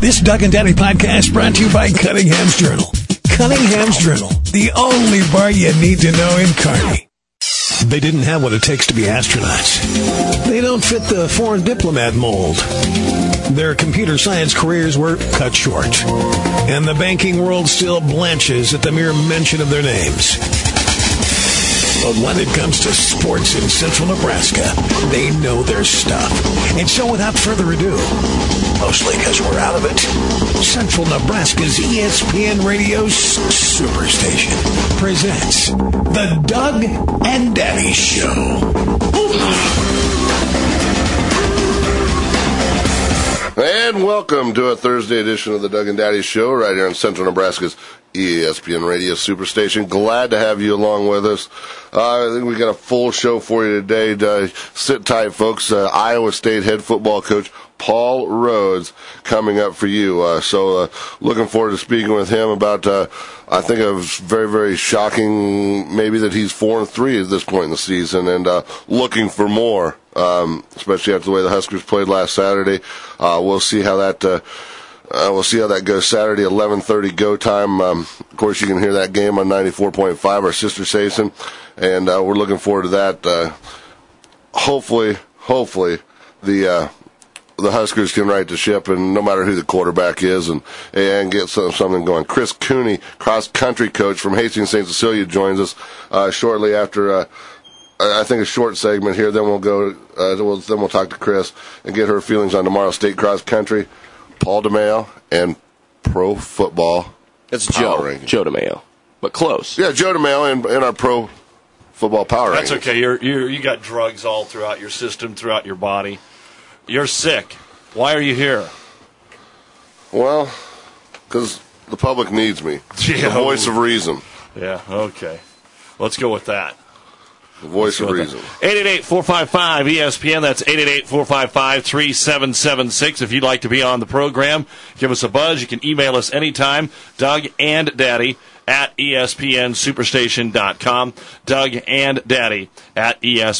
This Doug and Daddy podcast brought to you by Cunningham's Journal. Cunningham's Journal, the only bar you need to know in Kearney. They didn't have what it takes to be astronauts. They don't fit the foreign diplomat mold. Their computer science careers were cut short. And the banking world still blanches at the mere mention of their names. But when it comes to sports in central Nebraska, they know their stuff. And so without further ado, mostly because we're out of it, Central Nebraska's ESPN Radio Superstation presents The Doug and Daddy Show. And welcome to a Thursday edition of the Doug and Daddy Show right here on Central Nebraska's ESPN Radio Superstation. Glad to have you along with us. I think we got a full show for you today. Sit tight, folks. Iowa State head football coach Paul Rhoads coming up for you. So looking forward to speaking with him about, I think it was very, very shocking maybe that he's 4-3 at this point in the season and looking for more, especially after the way the Huskers played last Saturday. We'll see how that goes Saturday, 11:30 go time. Of course, you can hear that game on 94.5, our sister station, and we're looking forward to that. Hopefully, the Huskers can right the ship, and no matter who the quarterback is, and get something going. Chris Cooney, cross-country coach from Hastings St. Cecilia, joins us shortly after, I think, a short segment here. Then we'll go. Then we'll talk to Chris and get her feelings on tomorrow's state cross-country. Paul DeMayo and Pro Football. It's Joe DeMayo, but close. Yeah, Joe DeMayo in our Pro Football Power That's rankings. okay. You got drugs all throughout your system, throughout your body. You're sick. Why are you here? Well, because the public needs me. Yeah. The voice of reason. Yeah, okay. Let's go with that. The voice of reason. 888-455-ESPN. That's 888-455-3776. If you'd like to be on the program, give us a buzz. You can email us anytime, Doug and Daddy at ESPNSuperstation.com. Doug and Daddy at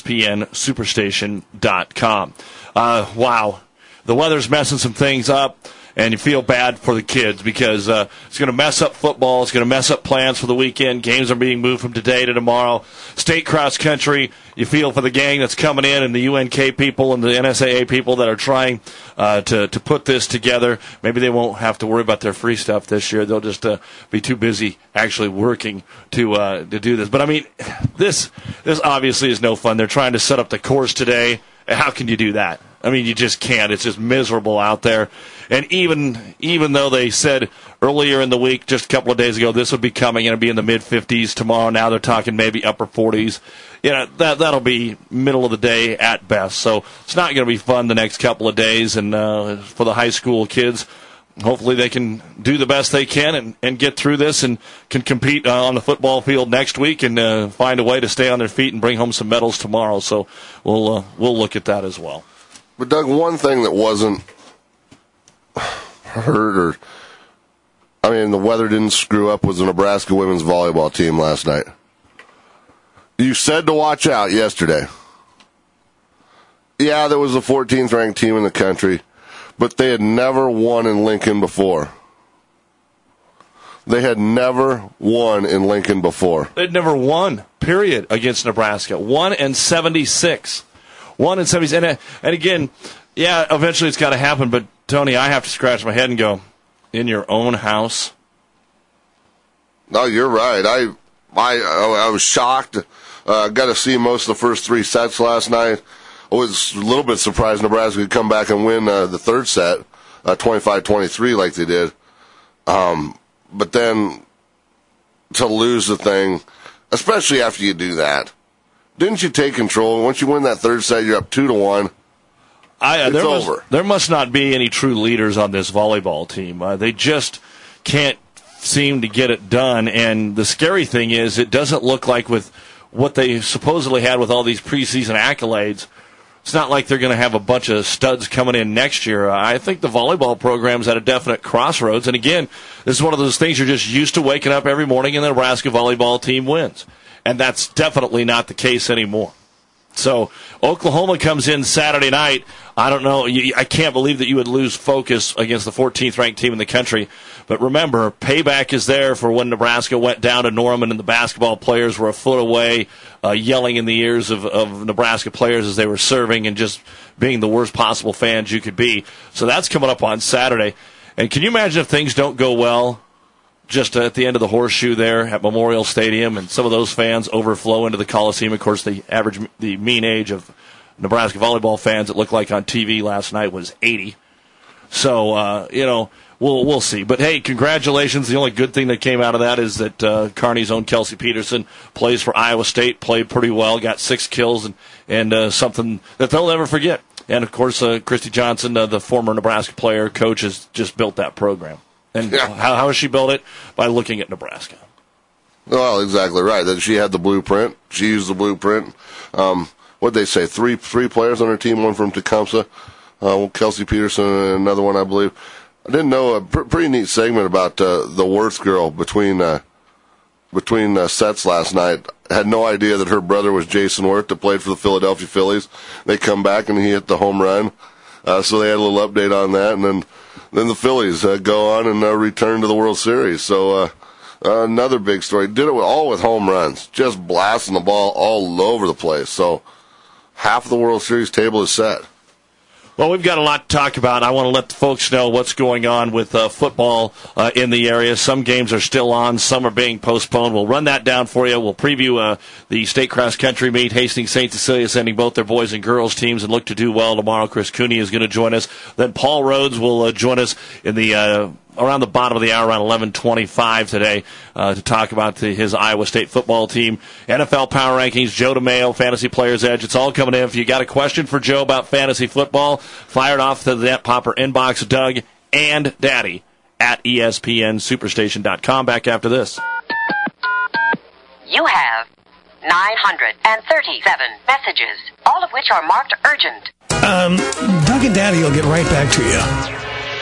ESPNSuperstation.com. Wow. The weather's messing some things up. And you feel bad for the kids because it's going to mess up football. It's going to mess up plans for the weekend. Games are being moved from today to tomorrow. State cross country, you feel for the gang that's coming in and the UNK people and the NSAA people that are trying to put this together. Maybe they won't have to worry about their free stuff this year. They'll just be too busy actually working to do this. But, I mean, this obviously is no fun. They're trying to set up the course today. How can you do that? I mean, you just can't. It's just miserable out there. And even though they said earlier in the week, just a couple of days ago, this would be coming and it'll be in the mid-50s tomorrow. Now they're talking maybe upper 40s. You know, that'll be middle of the day at best. So it's not going to be fun the next couple of days. And for the high school kids, hopefully they can do the best they can and get through this and can compete on the football field next week and find a way to stay on their feet and bring home some medals tomorrow. So we'll look at that as well. But, Doug, one thing that wasn't hurt the weather didn't screw up was the Nebraska women's volleyball team last night. You said to watch out yesterday. Yeah, there was the 14th ranked team in the country, but they had never won in Lincoln before. They had never won in Lincoln before. They'd never won, period, against Nebraska. 1-76. 1-76. And again, yeah, eventually it's got to happen, but, Tony, I have to scratch my head and go, in your own house? No, you're right. I was shocked. Got to see most of the first three sets last night. I was a little bit surprised Nebraska could come back and win the third set, 25-23 like they did. But then to lose the thing, especially after you do that, didn't you take control? Once you win that third set, you're up 2-1. It's over. There must not be any true leaders on this volleyball team. They just can't seem to get it done. And the scary thing is it doesn't look like with what they supposedly had with all these preseason accolades, it's not like they're going to have a bunch of studs coming in next year. I think the volleyball program's at a definite crossroads. And again, this is one of those things you're just used to waking up every morning and the Nebraska volleyball team wins. And that's definitely not the case anymore. So Oklahoma comes in Saturday night. I don't know. I can't believe that you would lose focus against the 14th ranked team in the country. But remember, payback is there for when Nebraska went down to Norman and the basketball players were a foot away, yelling in the ears of Nebraska players as they were serving and just being the worst possible fans you could be. So that's coming up on Saturday. And can you imagine if things don't go well just at the end of the horseshoe there at Memorial Stadium and some of those fans overflow into the Coliseum? Of course, the mean age of Nebraska volleyball fans, it looked like on TV last night, was 80. So, we'll see. But, hey, congratulations. The only good thing that came out of that is that Kearney's own Kelsey Peterson plays for Iowa State, played pretty well, got 6 kills, and something that they'll never forget. And, of course, Christy Johnson, the former Nebraska player, coach, has just built that program. And how has she built it? By looking at Nebraska. Well, exactly right. That she had the blueprint. She used the blueprint. What'd they say? Three players on her team, one from Tecumseh, Kelsey Peterson, and another one, I believe. I didn't know a pretty neat segment about the Worth girl between sets last night. I had no idea that her brother was Jason Worth that played for the Philadelphia Phillies. They come back and he hit the home run. So they had a little update on that. And then the Phillies go on and return to the World Series. So another big story. Did it all with home runs, just blasting the ball all over the place. So half of the World Series table is set. Well, we've got a lot to talk about. I want to let the folks know what's going on with football in the area. Some games are still on. Some are being postponed. We'll run that down for you. We'll preview the state cross-country meet. Hastings St. Cecilia sending both their boys and girls teams and look to do well tomorrow. Chris Cooney is going to join us. Then Paul Rhodes will join us in the around the bottom of the hour, around 11:25 today, to talk about his Iowa State football team. NFL Power Rankings, Joe DeMayo, Fantasy Players Edge. It's all coming in. If you got a question for Joe about fantasy football, fire it off to the Net Popper inbox, Doug and Daddy at ESPNSuperstation.com. Back after this. You have 937 messages, all of which are marked urgent. Doug and Daddy will get right back to you.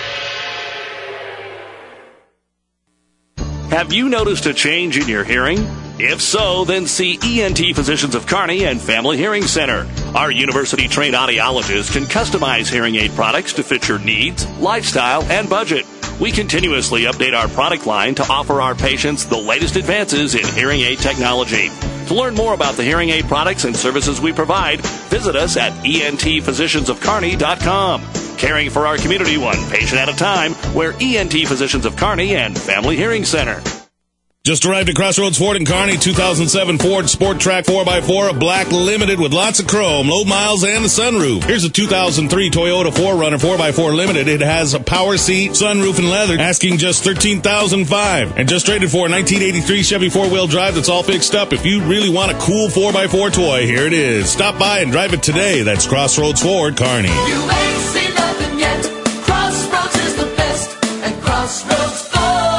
Have you noticed a change in your hearing? If so, then see ENT Physicians of Kearney and Family Hearing Center. Our university-trained audiologists can customize hearing aid products to fit your needs, lifestyle, and budget. We continuously update our product line to offer our patients the latest advances in hearing aid technology. To learn more about the hearing aid products and services we provide, visit us at entphysiciansofkearney.com. Caring for our community one patient at a time, we're ENT Physicians of Kearney and Family Hearing Center. Just arrived at Crossroads Ford in Kearney, 2007 Ford Sport Track 4x4, a black limited with lots of chrome, low miles, and a sunroof. Here's a 2003 Toyota 4Runner 4x4 Limited. It has a power seat, sunroof, and leather, asking just $13,500. And just traded for a 1983 Chevy 4-wheel drive that's all fixed up. If you really want a cool 4x4 toy, here it is. Stop by and drive it today. That's Crossroads Ford, Kearney. You ain't seen nothing yet. Crossroads is the best, and Crossroads Ford.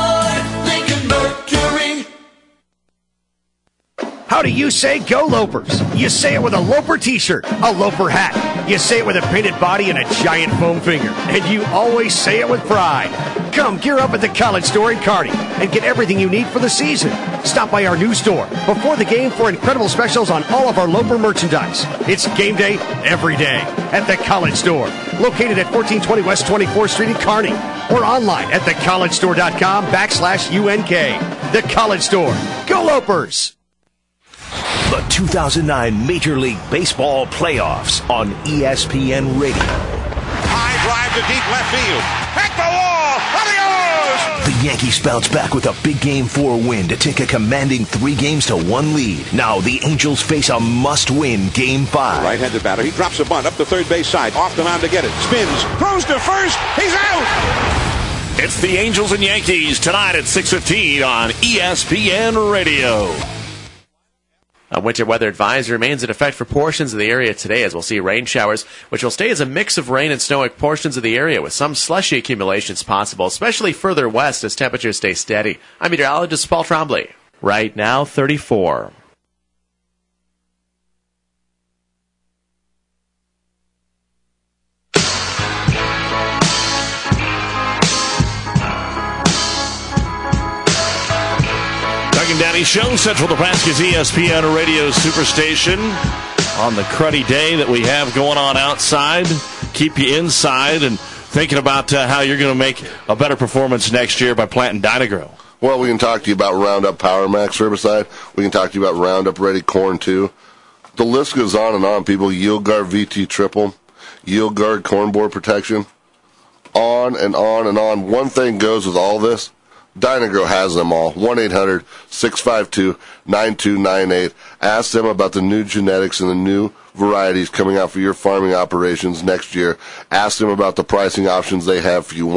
How do you say go Lopers? You say it with a Loper t-shirt, a Loper hat. You say it with a painted body and a giant foam finger. And you always say it with pride. Come gear up at the College Store in Kearney and get everything you need for the season. Stop by our new store before the game for incredible specials on all of our Loper merchandise. It's game day every day at the College Store, located at 1420 West 24th Street in Kearney, or online at thecollegestor.com/UNK. The College Store. Go Lopers! The 2009 Major League Baseball Playoffs on ESPN Radio. High drive to deep left field. Hit the wall! Adios! The Yankees bounce back with a big Game 4 win to take a commanding 3-1 lead. Now the Angels face a must-win Game 5. Right-handed batter. He drops a bunt up the third base side. Off the mound to get it. Spins. Throws to first. He's out! It's the Angels and Yankees tonight at 6:15 on ESPN Radio. A winter weather advisory remains in effect for portions of the area today, as we'll see rain showers, which will stay as a mix of rain and snow in portions of the area, with some slushy accumulations possible, especially further west as temperatures stay steady. I'm meteorologist Paul Trombley. Right now, 34. Daddy Show, Central Nebraska's ESPN Radio Superstation. on the cruddy day that we have going on outside. Keep you inside and thinking about how you're going to make a better performance next year by planting Dyna-Gro. Well, we can talk to you about Roundup Power Max herbicide. We can talk to you about Roundup Ready corn, too. The list goes on and on, people. Yield Guard VT Triple, Yield Guard corn board protection, on and on and on. One thing goes with all this. Dyna-Gro has them all. 1-800-652-9298. Ask them about the new genetics and the new varieties coming out for your farming operations next year. Ask them about the pricing options they have for you.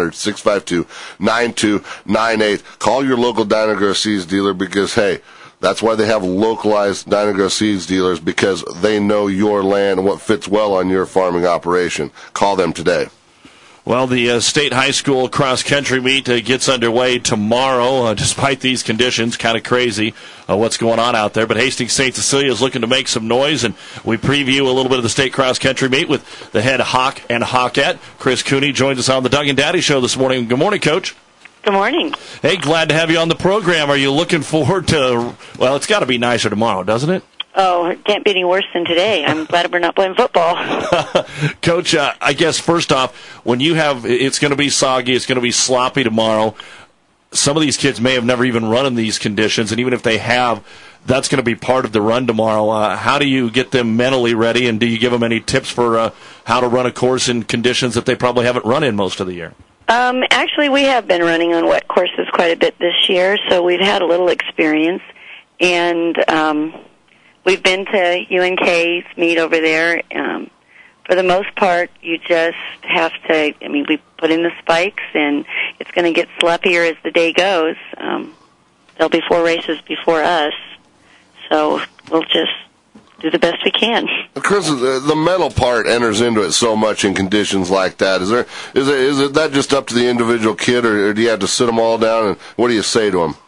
1-800-652-9298. Call your local Dyna-Gro seeds dealer because, hey, that's why they have localized Dyna-Gro seeds dealers, because they know your land and what fits well on your farming operation. Call them today. Well, the state high school cross-country meet gets underway tomorrow, despite these conditions. Kind of crazy what's going on out there. But Hastings St. Cecilia is looking to make some noise, and we preview a little bit of the state cross-country meet with the head Hawk and Hawkette. Chris Cooney joins us on the Doug and Daddy Show this morning. Good morning, Coach. Good morning. Hey, glad to have you on the program. Are you looking forward to, well, it's got to be nicer tomorrow, doesn't it? Oh, it can't be any worse than today. I'm glad we're not playing football. Coach, I guess first off, when you have, it's going to be soggy, it's going to be sloppy tomorrow. Some of these kids may have never even run in these conditions, and even if they have, that's going to be part of the run tomorrow. How do you get them mentally ready, and do you give them any tips for how to run a course in conditions that they probably haven't run in most of the year? Actually, we have been running on wet courses quite a bit this year, so we've had a little experience, and we've been to UNK's meet over there. For the most part, you just have to, we put in the spikes, and it's going to get sloppier as the day goes. There'll be 4 races before us, so we'll just do the best we can. Chris, the mental part enters into it so much in conditions like that. Is it that just up to the individual kid, or do you have to sit them all down, and what do you say to them?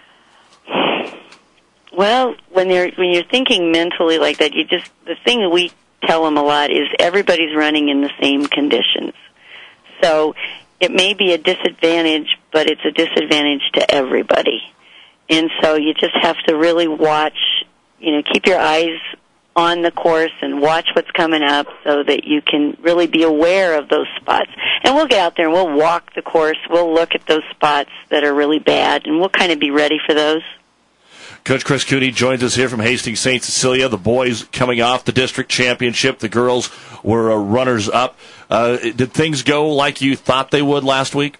Well, when you're thinking mentally like that, the thing that we tell them a lot is everybody's running in the same conditions. So it may be a disadvantage, but it's a disadvantage to everybody. And so you just have to really watch, keep your eyes on the course and watch what's coming up so that you can really be aware of those spots. And we'll get out there and we'll walk the course. We'll look at those spots that are really bad, and we'll kind of be ready for those. Coach Chris Cooney joins us here from Hastings St. Cecilia. The boys coming off the district championship. The girls were runners-up. Did things go like you thought they would last week?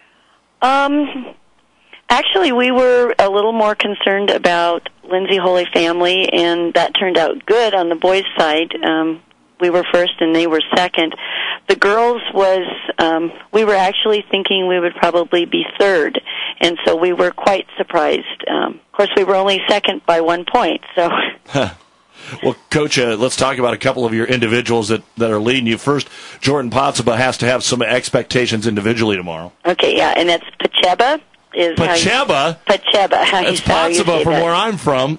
Actually, we were a little more concerned about Lindsay Holy Family, and that turned out good on the boys' side. We were first and they were second. The girls we were actually thinking we would probably be third, and so we were quite surprised. Of course, we were only second by 1 point, so... Well, Coach, let's talk about a couple of your individuals that are leading you. First, Jordan Potsaba has to have some expectations individually tomorrow. Okay, yeah, and that's Pacheba. Pacheba? Pacheba. That's Potsaba from where I'm from.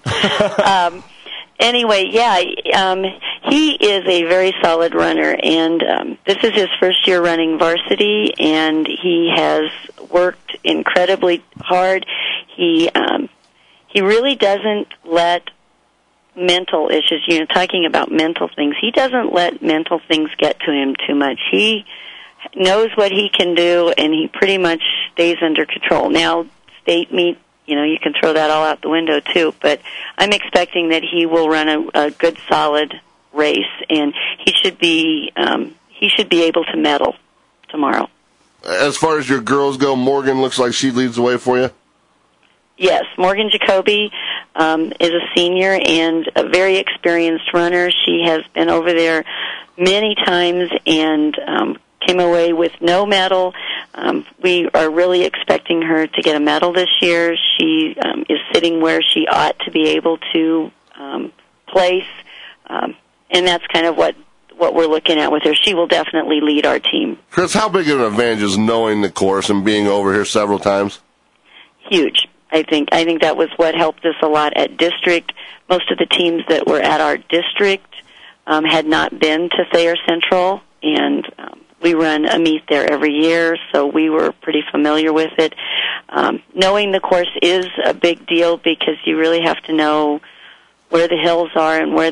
Anyway, yeah, he is a very solid runner, and this is his first year running varsity, and he has worked incredibly hard. He really doesn't let mental issues, talking about mental things, he doesn't let mental things get to him too much. He knows what he can do, and he pretty much stays under control. Now, state meet, you can throw that all out the window too, but I'm expecting that he will run a good, solid race, and he should be able to medal tomorrow. As far as your girls go, Morgan looks like she leads the way for you? Yes, Morgan Jacoby is a senior and a very experienced runner. She has been over there many times and came away with no medal. We are really expecting her to get a medal this year. She is sitting where she ought to be able to place, and that's kind of what we're looking at with her. She will definitely lead our team. Chris, how big of an advantage is knowing the course and being over here several times? Huge. I think that was what helped us a lot at district. Most of the teams that were at our district had not been to Thayer Central, and we run a meet there every year, so we were pretty familiar with it. Knowing the course is a big deal because you really have to know where the hills are and where the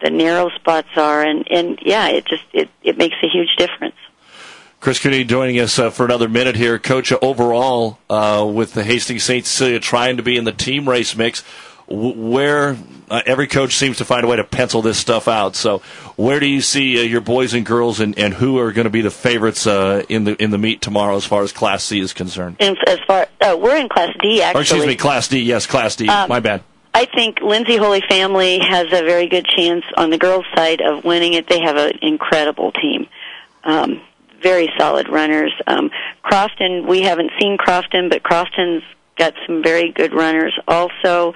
the narrow spots are, and yeah, it makes a huge difference. Chris Cooney joining us for another minute here. Coach, overall, with the Hastings St. Cecilia trying to be in the team race mix, where every coach seems to find a way to pencil this stuff out. So where do you see your boys and girls and who are going to be the favorites in the meet tomorrow as far as Class C is concerned? And as far we're in Class D, actually. Or excuse me, Class D. Yes, Class D. My bad. I think Lindsay Holy Family has a very good chance on the girls' side of winning it. They have an incredible team. Very solid runners. Crofton, we haven't seen Crofton, but Crofton's got some very good runners. Also,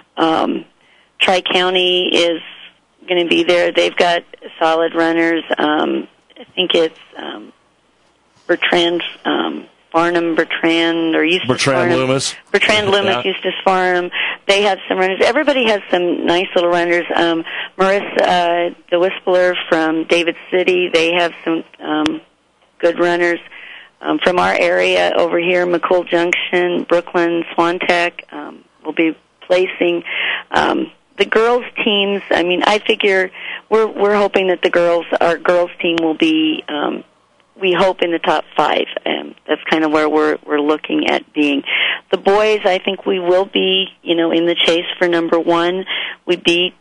Tri-County is going to be there. They've got solid runners. I think it's Bertrand, Farnham, Bertrand, or Eustis Farnham. Loomis. Bertrand Loomis, Yeah. Eustis Farnham. They have some runners. Everybody has some nice little runners. Marissa DeWispler from David City, they have some good runners. From our area over here, McCool Junction, Brooklyn, Swantec, will be placing. The girls' teams, I mean, I figure we're hoping that our girls' team will be, we hope, in the top 5. That's kind of where we're looking at being. The boys, I think we will be, in the chase for number 1. We beat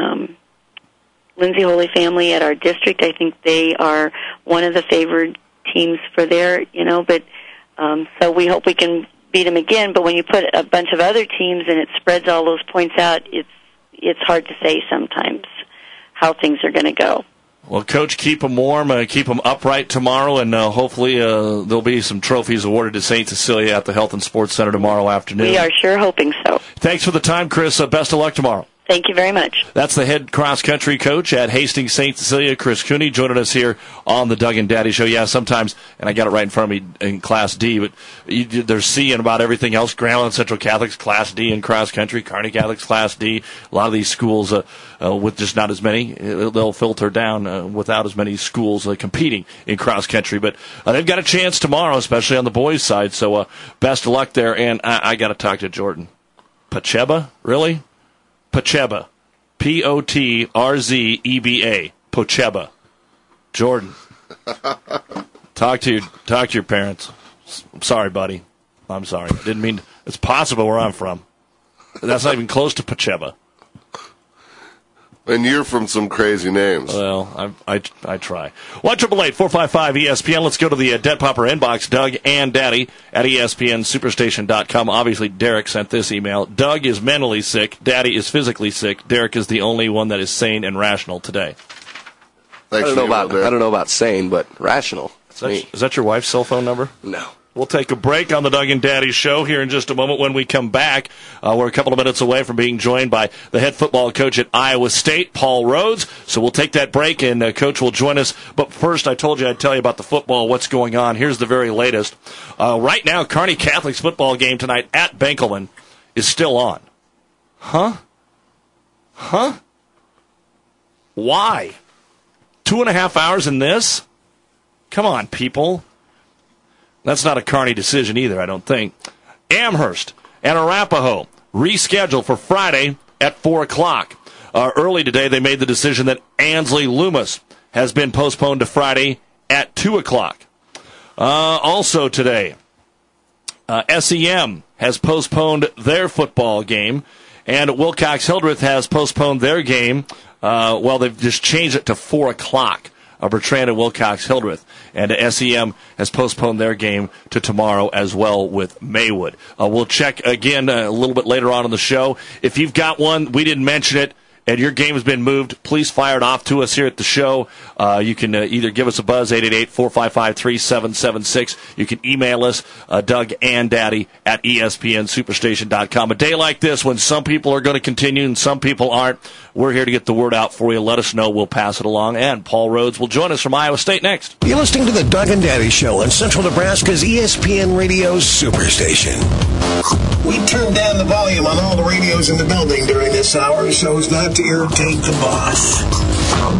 Lindsay Holy Family at our district. I think they are one of the favored teams for there, but so we hope we can beat them again. But when you put a bunch of other teams and it spreads all those points out, it's hard to say sometimes how things are going to go. Well, Coach, keep them warm, keep them upright tomorrow, and hopefully there'll be some trophies awarded to St. Cecilia at the Health and Sports Center tomorrow afternoon. We are sure hoping so. Thanks for the time, Chris. Best of luck tomorrow. Thank you very much. That's the head cross-country coach at Hastings St. Cecilia, Chris Cooney, joining us here on the Doug and Daddy Show. Yeah, sometimes, and I got it right in front of me in Class D, but they're seeing about everything else. Grand Island Central Catholic's Class D in cross-country, Kearney Catholic's Class D. A lot of these schools with just not as many, they'll filter down without as many schools competing in cross-country. But they've got a chance tomorrow, especially on the boys' side, so best of luck there. And I got to talk to Jordan. Potrzeba? Really? Potrzeba. Potrzeba. Potrzeba. Jordan. Talk to your parents. I'm sorry, buddy. I'm sorry. Didn't mean. It's possible where I'm from. That's not even close to Potrzeba. And you're from some crazy names. Well, I try. 1-888-455-ESPN. Let's go to the Debt Popper inbox. Doug and Daddy at ESPNSuperstation.com. Obviously, Derek sent this email. Doug is mentally sick. Daddy is physically sick. Derek is the only one that is sane and rational today. I don't know about sane, but rational. Is that your wife's cell phone number? No. We'll take a break on the Doug and Daddy Show here in just a moment. When we come back, we're a couple of minutes away from being joined by the head football coach at Iowa State, Paul Rhodes. So we'll take that break, and Coach will join us. But first, I told you I'd tell you about the football, what's going on. Here's the very latest. Right now, Kearney Catholic's football game tonight at Benkelman is still on. Huh? Why? 2.5 hours in this? Come on, people. That's not a Kearney decision either, I don't think. Amherst and Arapahoe rescheduled for Friday at 4 o'clock. Early today, they made the decision that Ansley Loomis has been postponed to Friday at 2 o'clock. Also today, SEM has postponed their football game, and Wilcox-Hildreth has postponed their game. They've just changed it to 4 o'clock. Bertrand and Wilcox-Hildreth. And SEM has postponed their game to tomorrow as well with Maywood. We'll check again a little bit later on in the show. If you've got one, we didn't mention it, and your game has been moved, please fire it off to us here at the show. You can either give us a buzz, 888-455-3776. You can email us, Doug and Daddy at ESPNSuperstation.com. A day like this, when some people are going to continue and some people aren't, we're here to get the word out for you. Let us know. We'll pass it along. And Paul Rhodes will join us from Iowa State next. You're listening to the Doug and Daddy Show on Central Nebraska's ESPN Radio Superstation. We turned down the volume on all the radios in the building during this hour so as not to irritate the boss.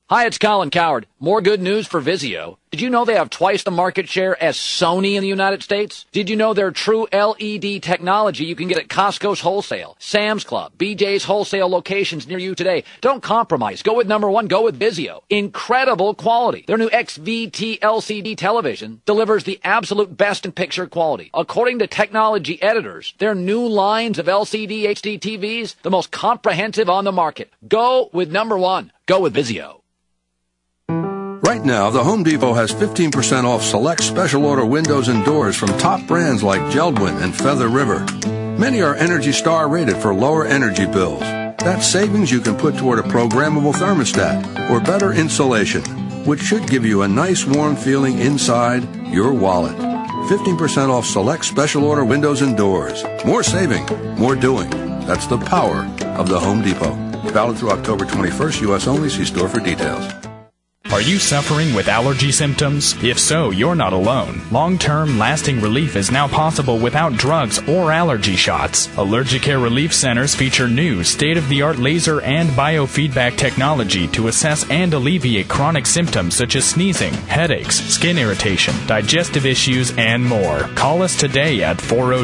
Hi, it's Colin Coward. More good news for Vizio. Did you know they have twice the market share as Sony in the United States? Did you know their true LED technology you can get at Costco's wholesale, Sam's Club, BJ's wholesale locations near you today? Don't compromise. Go with number one. Go with Vizio. Incredible quality. Their new XVT LCD television delivers the absolute best in picture quality. According to technology editors, their new lines of LCD HD TVs, the most comprehensive on the market. Go with number one. Go with Vizio. Right now, the Home Depot has 15% off select special order windows and doors from top brands like Geldwin and Feather River. Many are Energy Star rated for lower energy bills. That's savings you can put toward a programmable thermostat or better insulation, which should give you a nice warm feeling inside your wallet. 15% off select special order windows and doors. More saving, more doing. That's the power of the Home Depot. Valid through October 21st, U.S. only. See store for details. Are you suffering with allergy symptoms? If so, you're not alone. Long-term, lasting relief is now possible without drugs or allergy shots. Allergicare Relief Centers feature new, state-of-the-art laser and biofeedback technology to assess and alleviate chronic symptoms such as sneezing, headaches, skin irritation, digestive issues, and more. Call us today at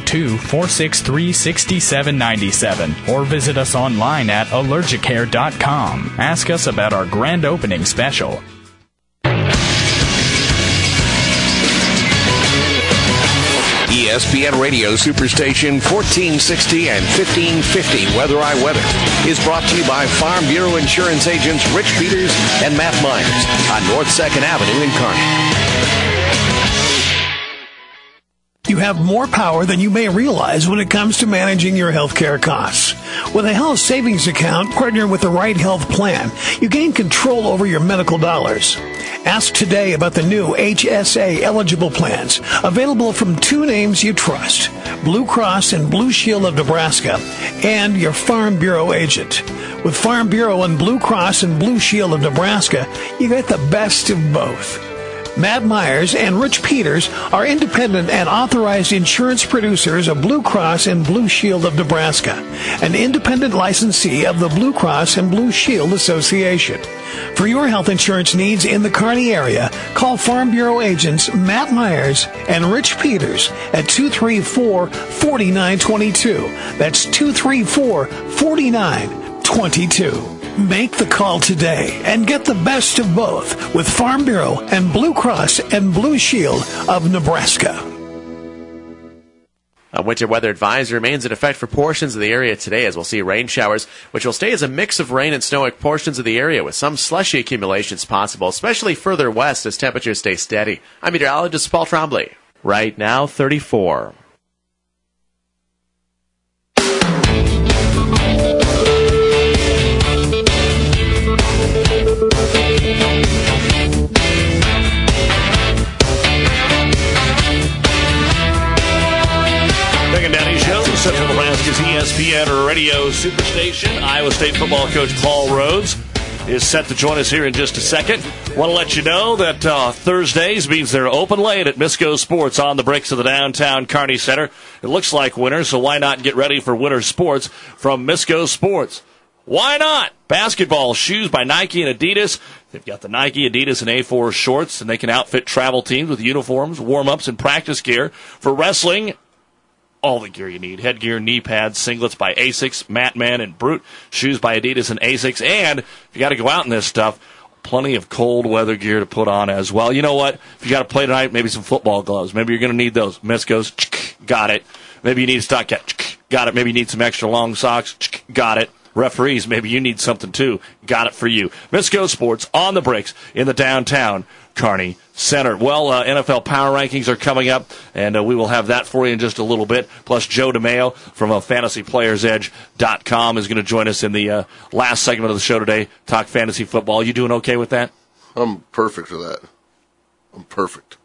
402-463-6797 or visit us online at allergicare.com. Ask us about our grand opening special. ESPN Radio Superstation 1460 and 1550 Weather I Weather is brought to you by Farm Bureau Insurance agents Rich Peters and Matt Myers on North 2nd Avenue in Kearney. You have more power than you may realize when it comes to managing your healthcare costs. With a health savings account partnered with the right health plan, you gain control over your medical dollars. Ask today about the new HSA eligible plans, available from two names you trust, Blue Cross and Blue Shield of Nebraska, and your Farm Bureau agent. With Farm Bureau and Blue Cross and Blue Shield of Nebraska, you get the best of both. Matt Myers and Rich Peters are independent and authorized insurance producers of Blue Cross and Blue Shield of Nebraska, an independent licensee of the Blue Cross and Blue Shield Association. For your health insurance needs in the Kearney area, call Farm Bureau agents Matt Myers and Rich Peters at 234-4922. That's 234-4922. Make the call today and get the best of both with Farm Bureau and Blue Cross and Blue Shield of Nebraska. A winter weather advisory remains in effect for portions of the area today, as we'll see rain showers, which will stay as a mix of rain and snow at portions of the area, with some slushy accumulations possible, especially further west as temperatures stay steady. I'm meteorologist Paul Trombley. Right now, 34. Central Nebraska's ESPN Radio Superstation. Iowa State football coach Paul Rhoads is set to join us here in just a second. Want to let you know that Thursdays means they're open late at Misco Sports on the bricks of the downtown Kearney Center. It looks like winter, so why not get ready for winter sports from Misco Sports? Why not? Basketball, shoes by Nike and Adidas. They've got the Nike, Adidas, and A4 shorts, and they can outfit travel teams with uniforms, warm-ups, and practice gear. For wrestling, all the gear you need. Headgear, knee pads, singlets by Asics, Matman, and Brute. Shoes by Adidas and Asics. And if you got to go out in this stuff, plenty of cold weather gear to put on as well. You know what? If you got to play tonight, maybe some football gloves. Maybe you're going to need those. Misco's, got it. Maybe you need a stock cap. Got it. Maybe you need some extra long socks. Got it. Referees, maybe you need something too. Got it for you. Misco Sports on the bricks in the downtown Kearney Center. Well, NFL Power Rankings are coming up, and we will have that for you in just a little bit. Plus, Joe DeMayo from FantasyPlayersEdge.com is going to join us in the last segment of the show today, talk fantasy football. You doing okay with that? I'm perfect for that. I'm perfect.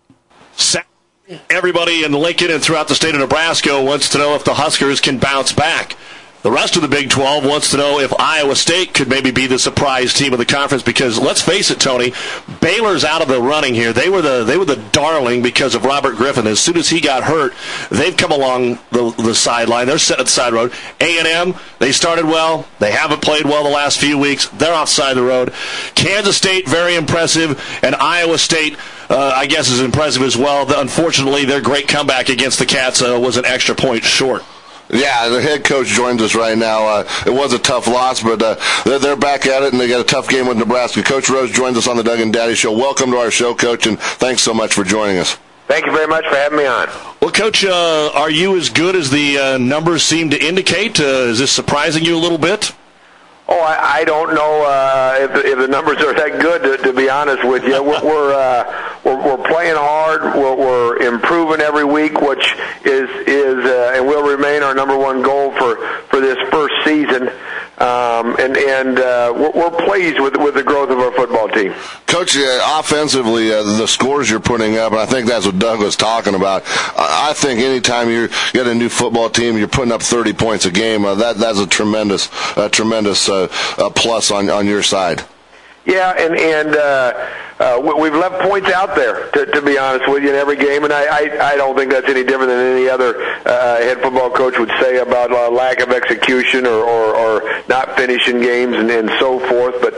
Everybody in Lincoln and throughout the state of Nebraska wants to know if the Huskers can bounce back. The rest of the Big 12 wants to know if Iowa State could maybe be the surprise team of the conference, because let's face it, Tony, Baylor's out of the running here. They were the darling because of Robert Griffin. As soon as he got hurt, they've come along the sideline. They're sitting at the side road. A&M, they started well. They haven't played well the last few weeks. They're offside the road. Kansas State, very impressive, and Iowa State, I guess, is impressive as well. Unfortunately, their great comeback against the Cats was an extra point short. Yeah, the head coach joins us right now. It was a tough loss, but they're back at it, and they got a tough game with Nebraska. Coach Rose joins us on the Doug and Daddy Show. Welcome to our show, Coach, and thanks so much for joining us. Thank you very much for having me on. Well, Coach, are you as good as the numbers seem to indicate? Is this surprising you a little bit? Oh, I don't know if the numbers are that good. To be honest with you, we're playing hard. We're improving every week, which is and will remain our number one goal for this first season. We're pleased with the growth of our football team. Coach, offensively, the scores you're putting up, and I think that's what Doug was talking about. I think anytime you get a new football team, you're putting up 30 points a game. That's a tremendous plus on your side. Yeah, we've left points out there, to be honest with you, in every game, and I don't think that's any different than any other head football coach would say about lack of execution or not finishing games and so forth. But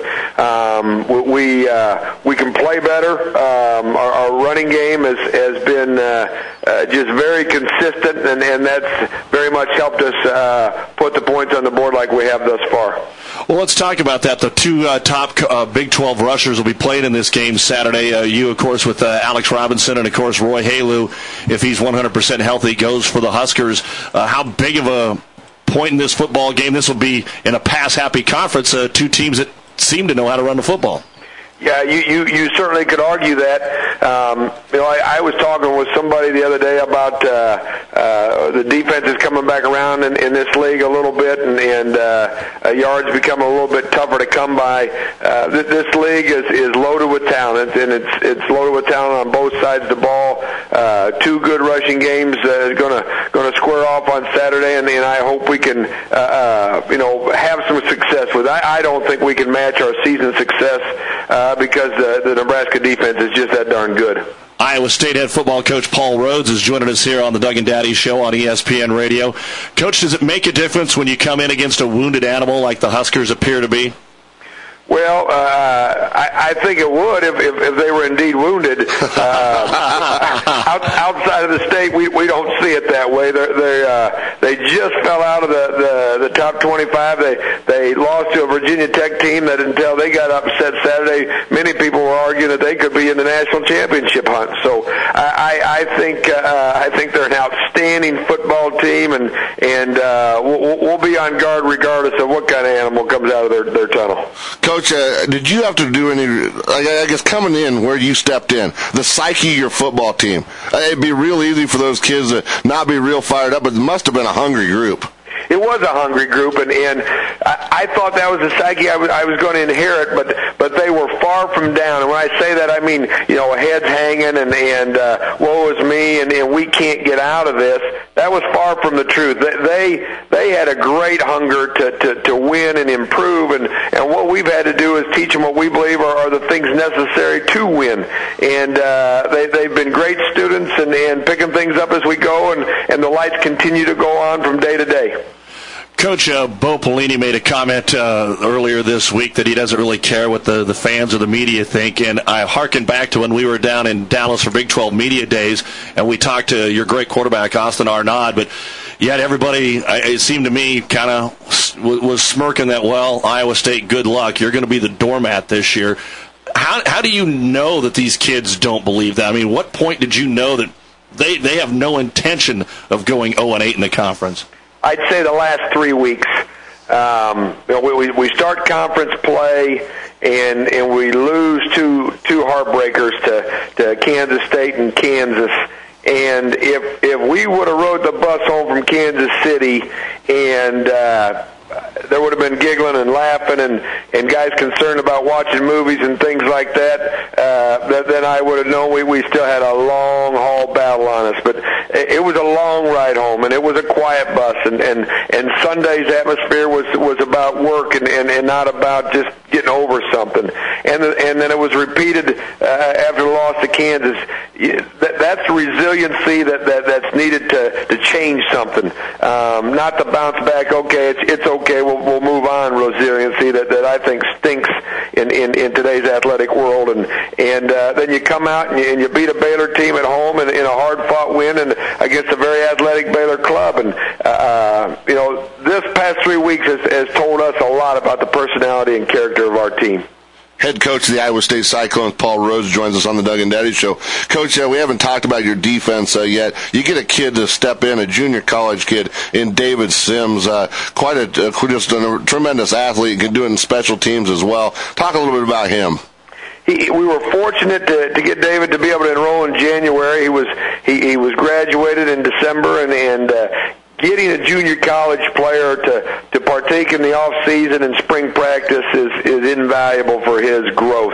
we can play better. Our running game has been just very consistent, and that's very much helped us put the points on the board like we have thus far. Well, let's talk about that. The two top Big 12 rushers will be playing in this game Saturday. You, of course, with Alex Robinson, and, of course, Roy Halu, if he's 100% healthy, goes for the Huskers. How big of a point in this football game? This will be in a pass-happy conference, two teams that seem to know how to run the football. Yeah, you certainly could argue that. I was talking with somebody the other day about the defense is coming back around in this league a little bit, and yards become a little bit tougher to come by. This league is loaded with talent, and it's loaded with talent on both sides of the ball. Two good rushing games going to square off on Saturday, and I hope we can have some success with it. I don't think we can match our season success. Because the Nebraska defense is just that darn good. Iowa State head football coach Paul Rhodes is joining us here on the Doug and Daddy Show on ESPN Radio. Coach, does it make a difference when you come in against a wounded animal like the Huskers appear to be? Well, I think it would if they were indeed wounded. Outside of the state, we don't see it that way. They just fell out of the top 25. They lost to a Virginia Tech team that until they got upset Saturday, many people were arguing that they could be in the national championship hunt. So I think they're an outstanding football team, and we'll be on guard regardless of what kind of animal comes out of their tunnel. Coach, did you have to do any, I guess, coming in where you stepped in, the psyche of your football team? It'd be real easy for those kids to not be real fired up, but it must have been a hungry group. It was a hungry group, and I thought that was the psyche I was going to inherit, but they were far from down. And when I say that, I mean, heads hanging and woe is me, and we can't get out of this. That was far from the truth. They had a great hunger to win and improve, and what we've had to do is teach them what we believe are the things necessary to win. And they've been great students and picking things up as we go, and the lights continue to go on from day to day. Coach, Bo Pelini made a comment earlier this week that he doesn't really care what the fans or the media think, and I hearken back to when we were down in Dallas for Big 12 Media Days, and we talked to your great quarterback, Austin Arnaud, but yet everybody, it seemed to me, kind of was smirking that, well, Iowa State, good luck. You're going to be the doormat this year. How do you know that these kids don't believe that? I mean, what point did you know that they have no intention of going 0-8 in the conference? I'd say the last 3 weeks. We start conference play and we lose two heartbreakers to Kansas State and Kansas. And if we would have rode the bus home from Kansas City and there would have been giggling and laughing and guys concerned about watching movies and things like that, then I would have known we still had a long haul back battle on us. But it was a long ride home, and it was a quiet bus, and Sunday's atmosphere was about work and not about just getting over something. And then it was repeated after the loss to Kansas. That's resiliency that's needed to change something, not to bounce back. Okay, it's okay. We'll move on. Resiliency that I think stinks in today's athletic world. And then you come out and you beat a Baylor team at home in a hard-fought win and against a very athletic Baylor club. And this past 3 weeks has told us a lot about the personality and character of our team. Head coach of the Iowa State Cyclones, Paul Rhodes, joins us on the Doug and Daddy Show. Coach, we haven't talked about your defense yet. You get a kid to step in, a junior college kid in David Sims, just a tremendous athlete, can do it in special teams as well. Talk a little bit about him. We were fortunate to get David to be able to enroll in January. He was graduated in December, and getting a junior college player to partake in the off season and spring practice is invaluable for his growth.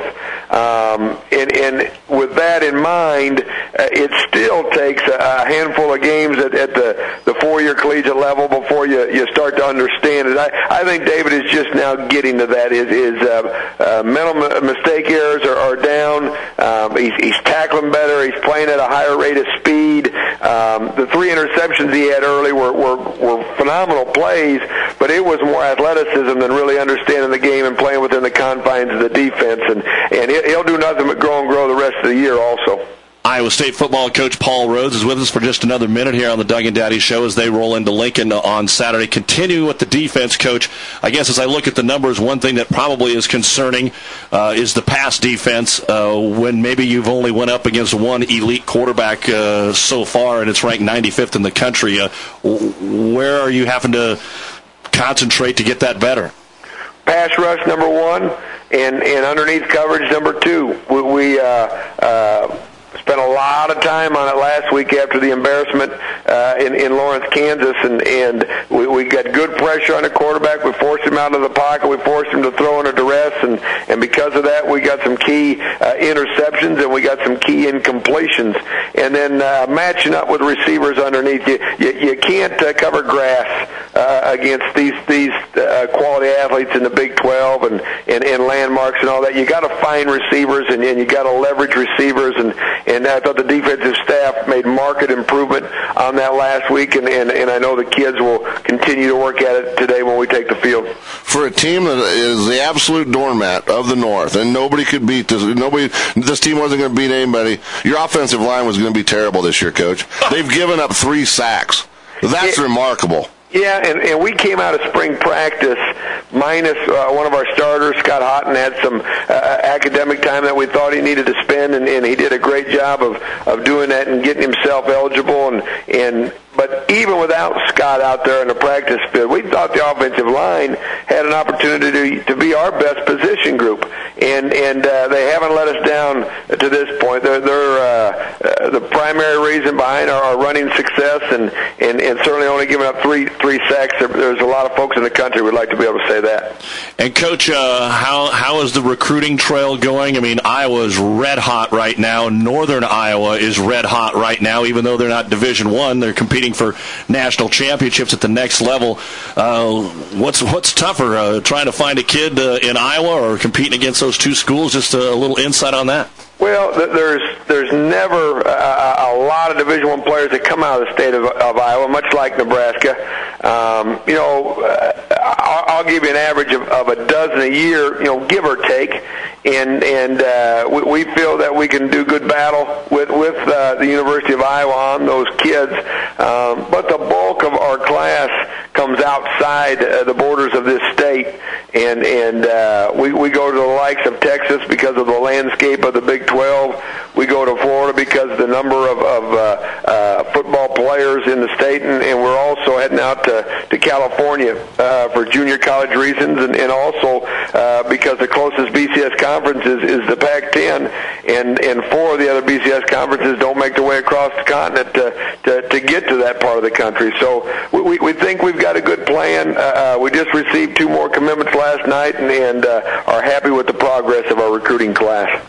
And with that in mind, it still takes a handful of games at the 4-year collegiate level before you start to understand it. I think David is just now getting to that. His mental mistake errors are down. He's tackling better. He's playing at a higher rate of speed. The 3 interceptions he had early were phenomenal plays, but it was more athleticism than really understanding the game and playing within the confines of the defense. And he'll do nothing but grow the rest of the year also. Iowa State football coach Paul Rhodes is with us for just another minute here on the Doug and Daddy Show as they roll into Lincoln on Saturday. Continue with the defense, Coach. I guess as I look at the numbers, one thing that probably is concerning is the pass defense when maybe you've only went up against one elite quarterback so far, and it's ranked 95th in the country. Where are you having to concentrate to get that better? Pass rush, number 1, and underneath coverage, number 2. We spent a lot of time on it last week after the embarrassment in Lawrence, Kansas, and we got good pressure on the quarterback. We forced him out of the pocket. We forced him to throw under duress, and because of that, we got some key interceptions and we got some key incompletions. And then matching up with receivers underneath, you can't cover grass against these quality athletes in the Big 12 and landmarks and all that. You got to find receivers and you got to leverage receivers, and I thought the defensive staff made marked improvement on that last week, and I know the kids will continue to work at it today when we take the field. For a team that is the absolute doormat of the North, and nobody could beat this. This team wasn't going to beat anybody. Your offensive line was going to be terrible this year, Coach. They've given up 3 sacks. That's remarkable. Yeah, and we came out of spring practice minus one of our starters, Scott Houghton, had some academic time that we thought he needed to spend, and he did a great job of doing that and getting himself eligible. But even without Scott out there in the practice field, we thought the offensive line had an opportunity to be our best position group, and they haven't let us down to this point. They're the primary reason behind our running success, and certainly only giving up three sacks. There's a lot of folks in the country who would like to be able to say that. And Coach, how is the recruiting trail going? I mean, Iowa is red hot right now. Northern Iowa is red hot right now, even though they're not Division I. They're competing for national championships at the next level. What's tougher, trying to find a kid in Iowa or competing against those 2 schools? Just a little insight on that. Well, there's never a lot of Division I players that come out of the state of Iowa, much like Nebraska. I'll give you an average of a dozen a year, give or take, and we feel that we can do good battle with the University of Iowa on those kids. But the bulk of our class comes outside the borders of this state, and we go to the likes of Texas because of the landscape of the Big 12. We go to Florida because of the number of football players in the state, and we're also heading out to California for junior college reasons, and also because the closest BCS conference is the Pac-10, and 4 of the other BCS conferences don't make their way across the continent to get to that part of the country. So we think we've got a good plan. We just received 2 more commitments last night, and are happy with the progress of our recruiting class.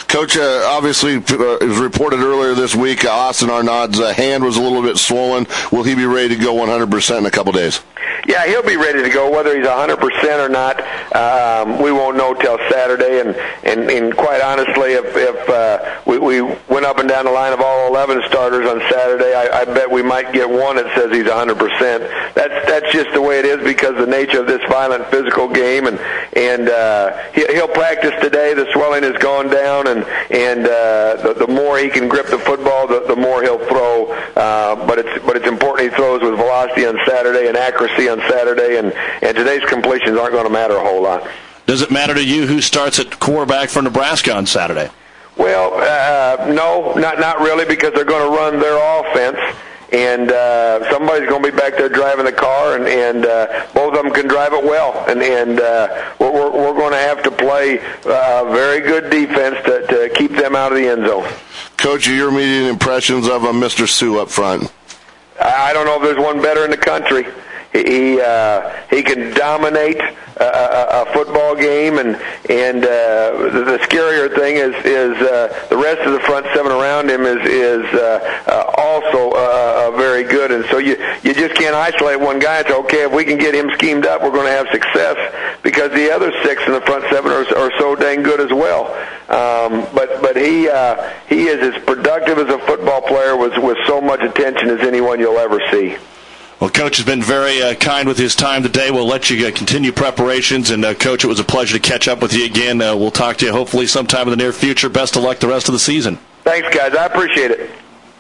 Coach, obviously, it was reported earlier this week, Austin Arnaud's hand was a little bit swollen. Will he be ready to go 100% in a couple days? Yeah, he'll be ready to go, whether he's 100% or not. We won't know till Saturday. And quite honestly, if we went up and down the line of all 11 starters on Saturday, I bet we might get one that says he's 100%. That's just the way it is because of the nature of this violent physical game. And he'll practice today. The swelling has gone down, and the more he can grip the football, the more he'll throw. But it's important he throws with velocity on Saturday and accuracy on Saturday, and today's completions aren't going to matter a whole lot. Does it matter to you who starts at quarterback for Nebraska on Saturday? Well, no, not really, because they're going to run their offense, and somebody's going to be back there driving the car, and both of them can drive it well, and we're going to have to play very good defense to keep them out of the end zone. Coach, your immediate impressions of Mr. Sue up front? I don't know if there's one better in the country. He can dominate a football game, and the scarier thing is the rest of the front seven around him is also very good, and so you just can't isolate one guy and say, okay, if we can get him schemed up, we're going to have success, because the other six in the front seven are so dang good as well. But he is as productive as a football player with so much attention as anyone you'll ever see. Well, Coach has been very kind with his time today. We'll let you continue preparations. And, Coach, it was a pleasure to catch up with you again. We'll talk to you hopefully sometime in the near future. Best of luck the rest of the season. Thanks, guys. I appreciate it.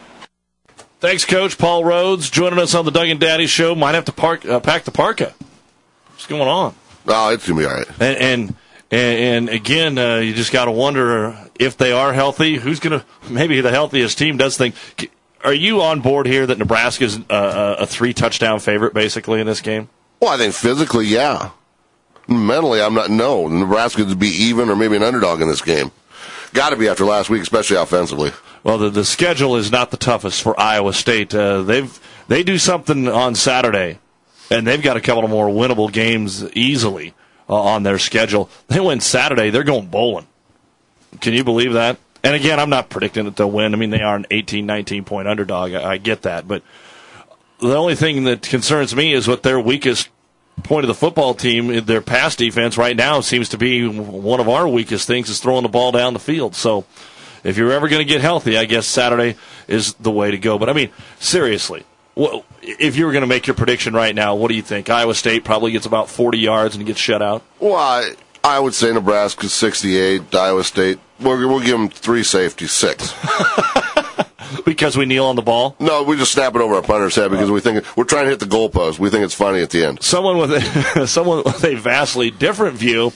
Thanks, Coach. Paul Rhodes joining us on the Doug and Daddy Show. Might have to pack the parka. What's going on? Oh, it's going to be all right. And again, you just got to wonder if they are healthy. Who's going to – maybe the healthiest team does think – are you on board here that Nebraska's a 3-touchdown favorite, basically, in this game? Well, I think physically, yeah. Mentally, I'm not. No, Nebraska's be even or maybe an underdog in this game. Got to be after last week, especially offensively. Well, the schedule is not the toughest for Iowa State. They do something on Saturday, and they've got a couple of more winnable games easily on their schedule. They win Saturday, they're going bowling. Can you believe that? And again, I'm not predicting that they'll win. I mean, they are an 18, 19-point underdog. I get that. But the only thing that concerns me is what their weakest point of the football team, their pass defense right now seems to be one of our weakest things is throwing the ball down the field. So if you're ever going to get healthy, I guess Saturday is the way to go. But, I mean, seriously, if you were going to make your prediction right now, what do you think? Iowa State probably gets about 40 yards and gets shut out? Well, I would say Nebraska 68, Iowa State. We'll give them 3 safeties, 6. Because we kneel on the ball? No, we just snap it over our punter's head because we think we're trying to hit the goalpost. We think it's funny at the end. Someone with a vastly different view,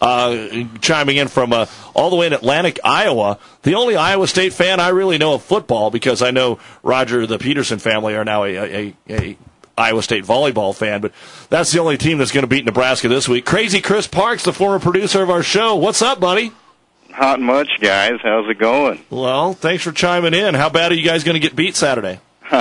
chiming in from all the way in Atlantic, Iowa. The only Iowa State fan I really know of football, because I know Roger, the Peterson family, are now a Iowa State volleyball fan, but that's the only team that's going to beat Nebraska this week. Crazy Chris Parks, the former producer of our show. What's up, buddy? Not much, guys. How's it going? Well, thanks for chiming in. How bad are you guys going to get beat Saturday?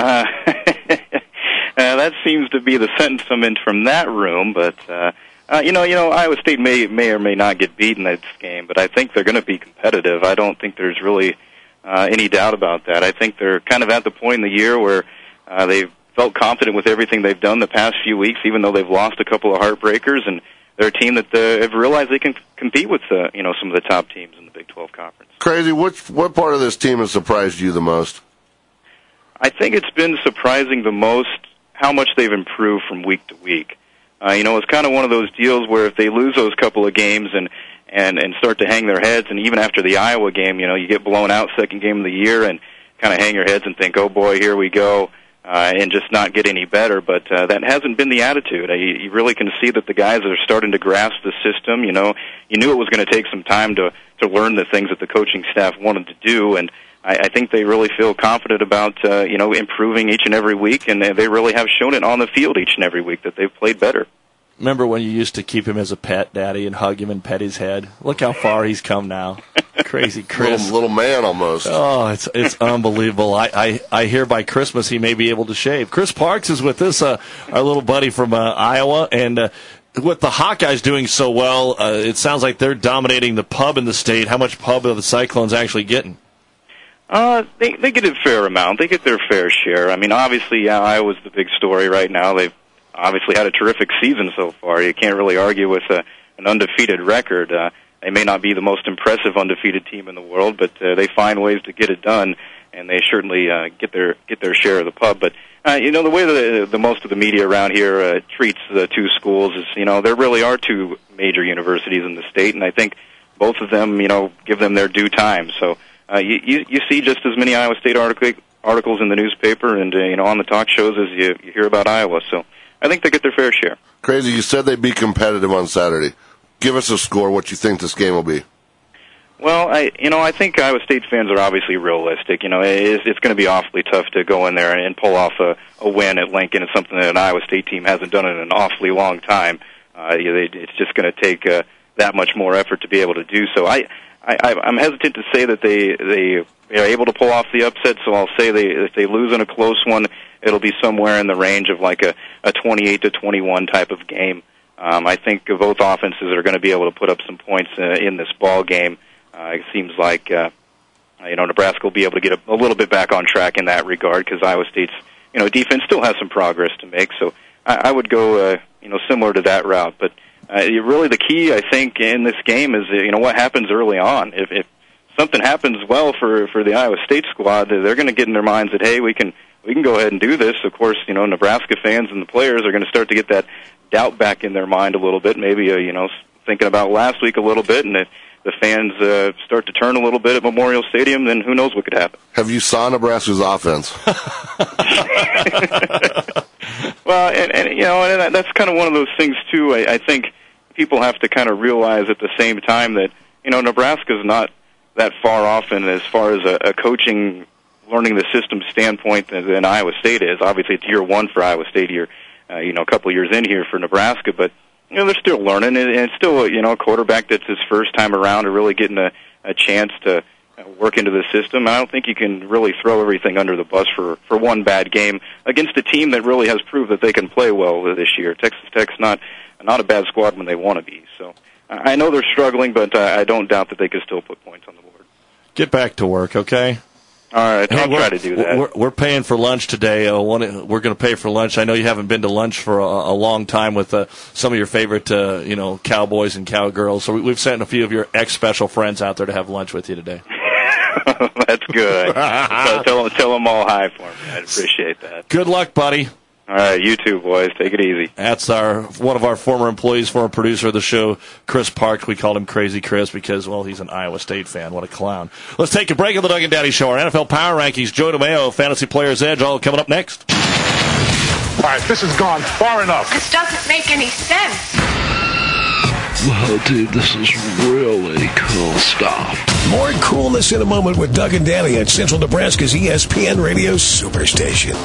That seems to be the sentiment from that room, but Iowa State may or may not get beaten in this game, but I think they're going to be competitive. I don't think there's really any doubt about that. I think they're kind of at the point in the year where they've felt confident with everything they've done the past few weeks, even though they've lost a couple of heartbreakers, and they're a team that have realized they can compete with some of the top teams in the Big 12 Conference. Crazy, what part of this team has surprised you the most? I think it's been surprising the most how much they've improved from week to week. It's kind of one of those deals where if they lose those couple of games and start to hang their heads, and even after the Iowa game, you get blown out second game of the year and kind of hang your heads and think, oh boy, here we go. And just not get any better, but that hasn't been the attitude. You really can see that the guys are starting to grasp the system. You knew it was going to take some time to learn the things that the coaching staff wanted to do, and I think they really feel confident about improving each and every week, and they really have shown it on the field each and every week that they've played better. Remember when you used to keep him as a pet, Daddy, and hug him and pet his head? Look how far he's come now. Crazy Chris. Little man almost. Oh, it's unbelievable. I hear by Christmas he may be able to shave. Chris Parks is with us, our little buddy from Iowa, and with the Hawkeyes doing so well, it sounds like they're dominating the pub in the state. How much pub are the Cyclones actually getting? They get a fair amount. They get their fair share. I mean, obviously, Iowa's the big story right now. They've obviously had a terrific season so far. You can't really argue with an undefeated record. They may not be the most impressive undefeated team in the world, but they find ways to get it done, and they certainly get their share of the pub. But the way the most of the media around here treats the two schools is, there really are two major universities in the state, and I think both of them, give them their due time. So you see just as many Iowa State articles in the newspaper and on the talk shows as you hear about Iowa. So I think they get their fair share. Crazy, you said they'd be competitive on Saturday. Give us a score, what you think this game will be. Well, I think Iowa State fans are obviously realistic. It's going to be awfully tough to go in there and pull off a win at Lincoln. It's something that an Iowa State team hasn't done in an awfully long time. It's just going to take that much more effort to be able to do so. I'm hesitant to say that they are able to pull off the upset, so I'll say if they lose in a close one, it'll be somewhere in the range of like a 28-21 type of game. I think both offenses are going to be able to put up some points in this ball game. It seems like Nebraska will be able to get a little bit back on track in that regard because Iowa State's defense still has some progress to make. So I would go similar to that route. But really the key, I think, in this game is what happens early on. If something happens well for the Iowa State squad, they're going to get in their minds that, hey, we can go ahead and do this. Of course, Nebraska fans and the players are going to start to get that doubt back in their mind a little bit. Maybe thinking about last week a little bit, and if the fans start to turn a little bit at Memorial Stadium, then who knows what could happen. Have you saw Nebraska's offense? Well, and that's kind of one of those things too. I think people have to kind of realize at the same time that Nebraska's not that far off in as far as a coaching, learning the system standpoint than Iowa State is. Obviously, it's year one for Iowa State here, a couple of years in here for Nebraska, but they're still learning, and it's still a quarterback that's his first time around, or really getting a chance to work into the system. I don't think you can really throw everything under the bus for one bad game against a team that really has proved that they can play well this year. Texas Tech's not a bad squad when they want to be. So I know they're struggling, but I don't doubt that they can still put points on the board. Get back to work, okay? All right, I'll try to do that. We're paying for lunch today. We're going to pay for lunch. I know you haven't been to lunch for a long time with some of your favorite, cowboys and cowgirls. So we've sent a few of your ex-special friends out there to have lunch with you today. That's good. So tell them all hi for me. I'd appreciate that. Good luck, buddy. All right, you too, boys. Take it easy. That's one of our former employees, former producer of the show, Chris Parks. We called him Crazy Chris because, well, he's an Iowa State fan. What a clown. Let's take a break on the Doug and Daddy Show. Our NFL Power Rankings, Joe DeMayo, Fantasy Player's Edge, all coming up next. All right, this has gone far enough. This doesn't make any sense. Whoa, dude, this is really cool stuff. More coolness in a moment with Doug and Daddy at Central Nebraska's ESPN Radio Superstation.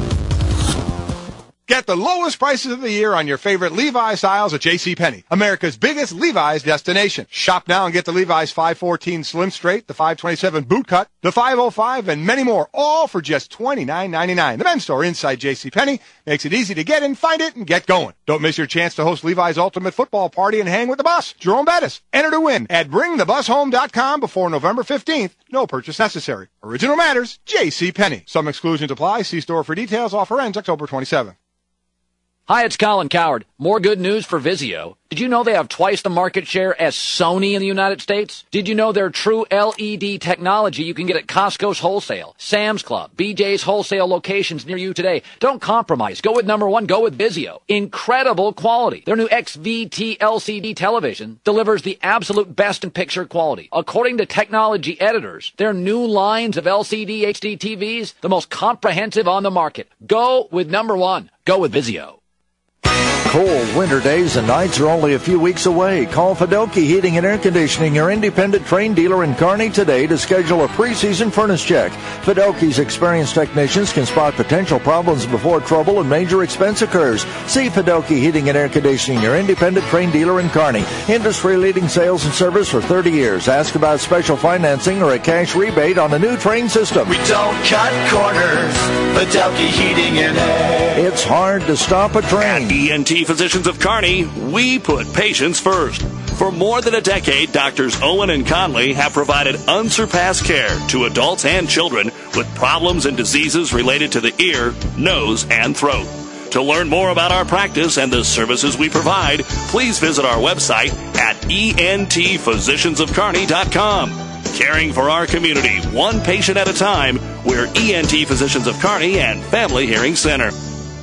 Get the lowest prices of the year on your favorite Levi's styles at JCPenney, America's biggest Levi's destination. Shop now and get the Levi's 514 Slim Straight, the 527 Boot Cut, the 505, and many more, all for just $29.99. The men's store inside JCPenney makes it easy to get in, find it, and get going. Don't miss your chance to host Levi's Ultimate Football Party and hang with the boss, Jerome Bettis. Enter to win at bringthebushome.com before November 15th. No purchase necessary. Original matters, JCPenney. Some exclusions apply. See store for details. Offer ends October 27th. Hi, it's Colin Coward. More good news for Vizio. Did you know they have twice the market share as Sony in the United States? Did you know their true LED technology you can get at Costco's Wholesale, Sam's Club, BJ's Wholesale locations near you today? Don't compromise. Go with number one. Go with Vizio. Incredible quality. Their new XVT LCD television delivers the absolute best in picture quality. According to technology editors, their new lines of LCD HD TVs, the most comprehensive on the market. Go with number one. Go with Vizio. Cold winter days and nights are only a few weeks away. Call Fidelki Heating and Air Conditioning, your independent Trane dealer in Kearney today to schedule a preseason furnace check. Fidelki's experienced technicians can spot potential problems before trouble and major expense occurs. See Fidelki Heating and Air Conditioning, your independent Trane dealer in Kearney. Industry-leading sales and service for 30 years. Ask about special financing or a cash rebate on the new Trane system. We don't cut corners. Fidelki Heating and Air. It's hard to stop a train. At ENT Physicians of Kearney, we put patients first. For more than a decade, Doctors Owen and Conley have provided unsurpassed care to adults and children with problems and diseases related to the ear, nose, and throat. To learn more about our practice and the services we provide, please visit our website at entphysiciansofkearney.com. Caring for our community, one patient at a time, we're ENT Physicians of Kearney and Family Hearing Center.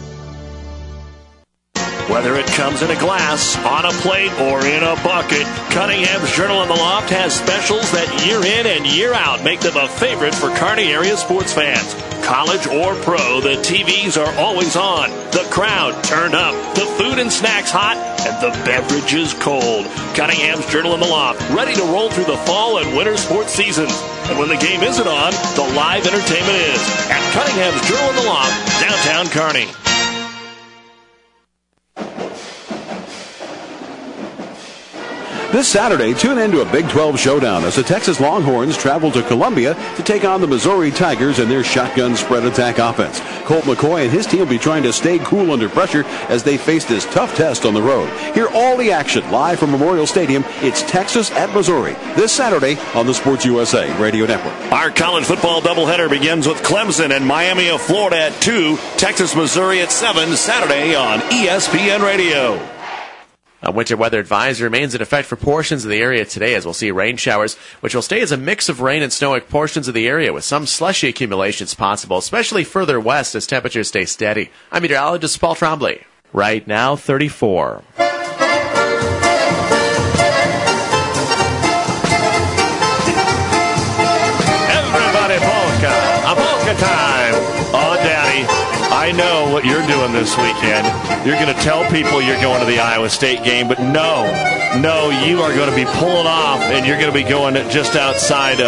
Whether it comes in a glass, on a plate, or in a bucket, Cunningham's Journal in the Loft has specials that year in and year out make them a favorite for Kearney area sports fans. College or pro, the TVs are always on, the crowd turned up, the food and snacks hot, and the beverages cold. Cunningham's Journal in the Loft, ready to roll through the fall and winter sports seasons. And when the game isn't on, the live entertainment is at Cunningham's Journal in the Loft, downtown Kearney. This Saturday, tune in to a Big 12 showdown as the Texas Longhorns travel to Columbia to take on the Missouri Tigers and their shotgun spread attack offense. Colt McCoy and his team will be trying to stay cool under pressure as they face this tough test on the road. Hear all the action live from Memorial Stadium. It's Texas at Missouri this Saturday on the Sports USA Radio Network. Our college football doubleheader begins with Clemson and Miami of Florida at 2, Texas, Missouri at 7, Saturday on ESPN Radio. A winter weather advisory remains in effect for portions of the area today as we'll see rain showers, which will stay as a mix of rain and snow at portions of the area with some slushy accumulations possible, especially further west as temperatures stay steady. I'm meteorologist Paul Trombley. Right now, 34. Everybody polka. A polka time. Oh, Daddy. I know what you're doing this weekend. You're going to tell people you're going to the Iowa State game, but no, you are going to be pulling off, and you're going to be going just outside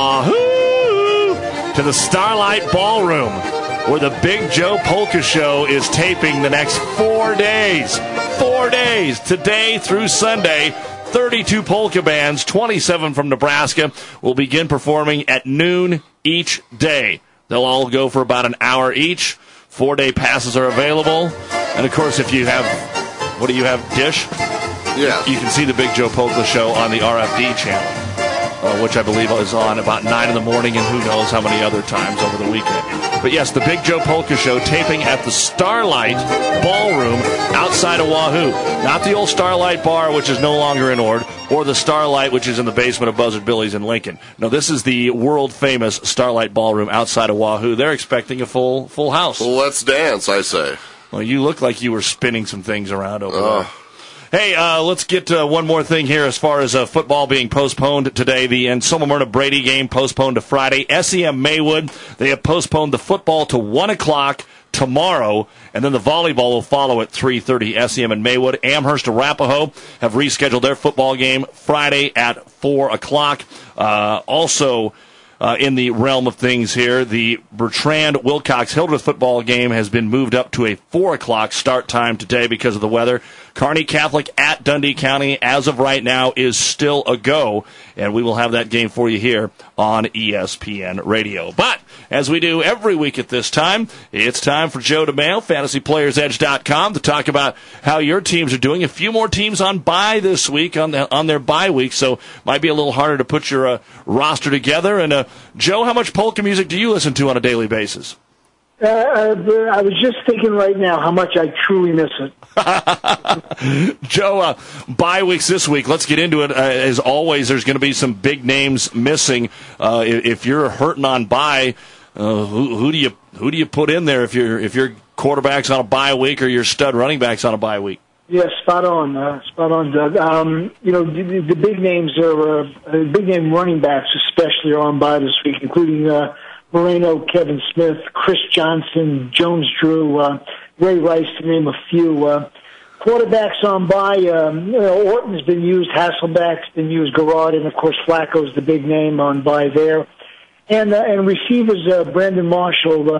Wahoo to the Starlight Ballroom, where the Big Joe Polka Show is taping the next 4 days. 4 days, today through Sunday. 32 polka bands, 27 from Nebraska, will begin performing at noon each day. They'll all go for about an hour each. 4-day passes are available. And, of course, if you have, what do you have, Dish? Yeah. You can see the Big Joe Polka Show on the RFD channel, which I believe is on about 9 in the morning and who knows how many other times over the weekend. But, yes, the Big Joe Polka Show taping at the Starlight Ballroom outside of Wahoo. Not the old Starlight Bar, which is no longer in Ord, or the Starlight, which is in the basement of Buzzard Billy's in Lincoln. No, this is the world-famous Starlight Ballroom outside of Wahoo. They're expecting a full house. Well, let's dance, I say. Well, you look like you were spinning some things around over there. Hey, let's get one more thing here as far as football being postponed today. The Ensoma-Myrna-Brady game postponed to Friday. SEM Maywood, they have postponed the football to 1 o'clock tomorrow, and then the volleyball will follow at 3:30. SEM and Maywood. Amherst-Arapahoe have rescheduled their football game Friday at 4 o'clock. Also, in the realm of things here, the Bertrand-Wilcox-Hildreth football game has been moved up to a 4 o'clock start time today because of the weather. Kearney Catholic at Dundee County, as of right now, is still a go, and we will have that game for you here on ESPN Radio. But, as we do every week at this time, it's time for Joe DeMail, FantasyPlayersEdge.com, to talk about how your teams are doing. A few more teams on bye this week, on their bye week, so might be a little harder to put your roster together. And, Joe, how much polka music do you listen to on a daily basis? I was just thinking right now how much I truly miss it. Joe, bye weeks this week. Let's get into it. As always, there's going to be some big names missing. If you're hurting on bye, who do you put in there if your quarterback's on a bye week or your stud running back's on a bye week? Yeah, spot on, Doug. The big names are big name running backs, especially, are on bye this week, including Moreno, Kevin Smith, Chris Johnson, Jones Drew, Ray Rice, to name a few. Quarterbacks on bye, Orton's been used, Hasselback's been used, Garrard, and of course Flacco's the big name on bye there. And receivers, Brandon Marshall,